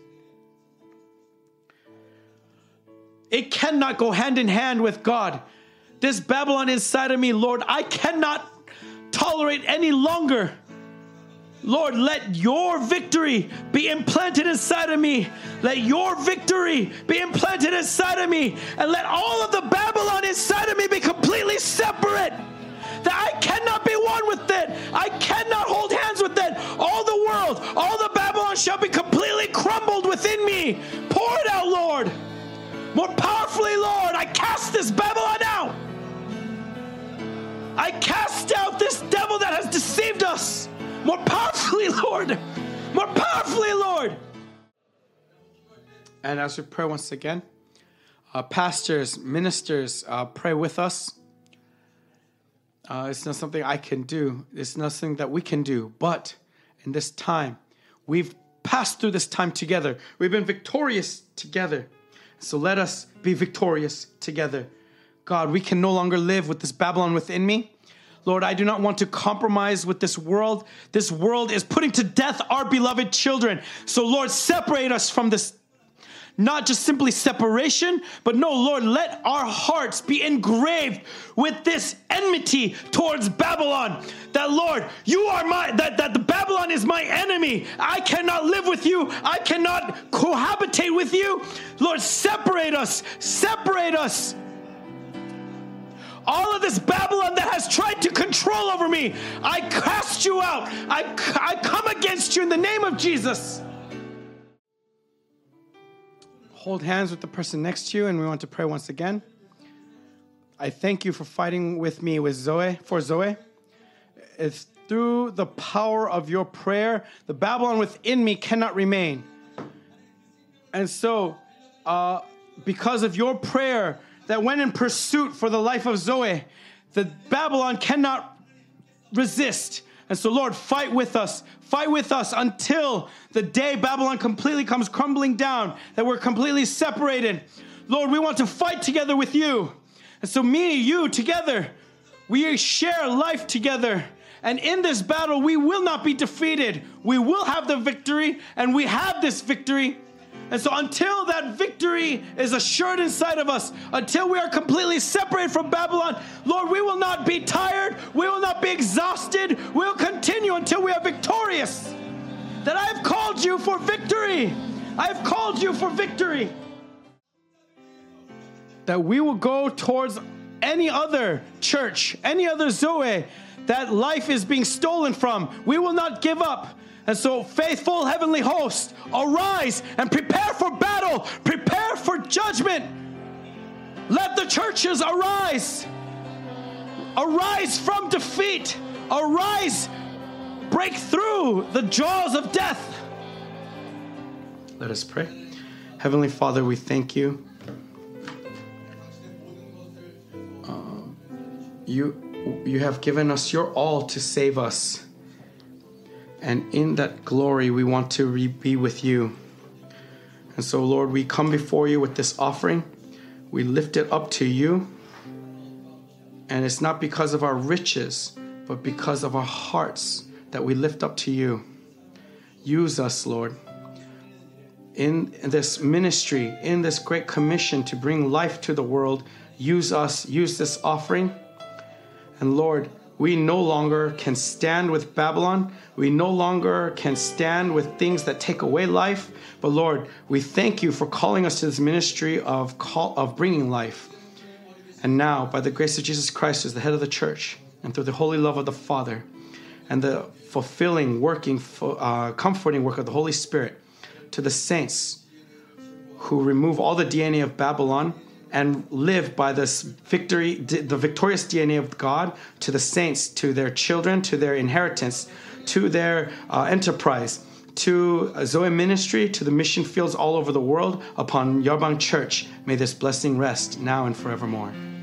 it cannot go hand in hand with God. This Babylon inside of me, Lord, I cannot tolerate any longer. Lord, let your victory be implanted inside of me. Let your victory be implanted inside of me. And let all of the Babylon inside of me be completely separate. That I cannot be one with it. I cannot hold hands with it. All the world, all the Babylon shall be completely crumbled within me. Pour it out, Lord. More powerfully, Lord, I cast this Babylon out. I cast out this devil that has deceived us. More powerfully, Lord. More powerfully, Lord. And as we pray once again, pastors, ministers, pray with us. It's not something I can do. It's nothing that we can do. But in this time, we've passed through this time together. We've been victorious together. So let us be victorious together. God, we can no longer live with this Babylon within me. Lord, I do not want to compromise with this world. This world is putting to death our beloved children. So Lord, separate us from this. Not just simply separation, but no, Lord, let our hearts be engraved with this enmity towards Babylon. That, Lord, you are that the Babylon is my enemy. I cannot live with you. I cannot cohabitate with you. Lord, separate us. Separate us. All of this Babylon that has tried to control over me, I cast you out. I come against you in the name of Jesus. Hold hands with the person next to you, and we want to pray once again. I thank you for fighting with me for Zoe. It's through the power of your prayer, the Babylon within me cannot remain. And so, because of your prayer that went in pursuit for the life of Zoe, the Babylon cannot resist. And so, Lord, fight with us until the day Babylon completely comes crumbling down, that we're completely separated. Lord, we want to fight together with you. And so me, you, together, we share life together. And in this battle, we will not be defeated. We will have the victory, and we have this victory. And so until that victory is assured inside of us, until we are completely separated from Babylon, Lord, we will not be tired. We will not be exhausted. We will continue until we are victorious. That I have called you for victory. I have called you for victory. That we will go towards any other church, any other Zoe that life is being stolen from. We will not give up. And so, faithful heavenly host, arise and prepare for battle, prepare for judgment. Let the churches arise. Arise from defeat. Arise, break through the jaws of death. Let us pray. Heavenly Father, we thank you. You have given us your all to save us. And in that glory, we want to be with you. And so, Lord, we come before you with this offering. We lift it up to you. And it's not because of our riches, but because of our hearts that we lift up to you. Use us, Lord, in this ministry, in this great commission to bring life to the world. Use us, use this offering. And Lord, we no longer can stand with Babylon. We no longer can stand with things that take away life. But Lord, we thank you for calling us to this ministry of bringing life. And now, by the grace of Jesus Christ, as the head of the church, and through the holy love of the Father, and the fulfilling, working, comforting work of the Holy Spirit, to the saints who remove all the DNA of Babylon and live by this victory, the victorious DNA of God, to the saints, to their children, to their inheritance, to their enterprise, to Zoe Ministry, to the mission fields all over the world, upon Yarbang Church. May this blessing rest now and forevermore.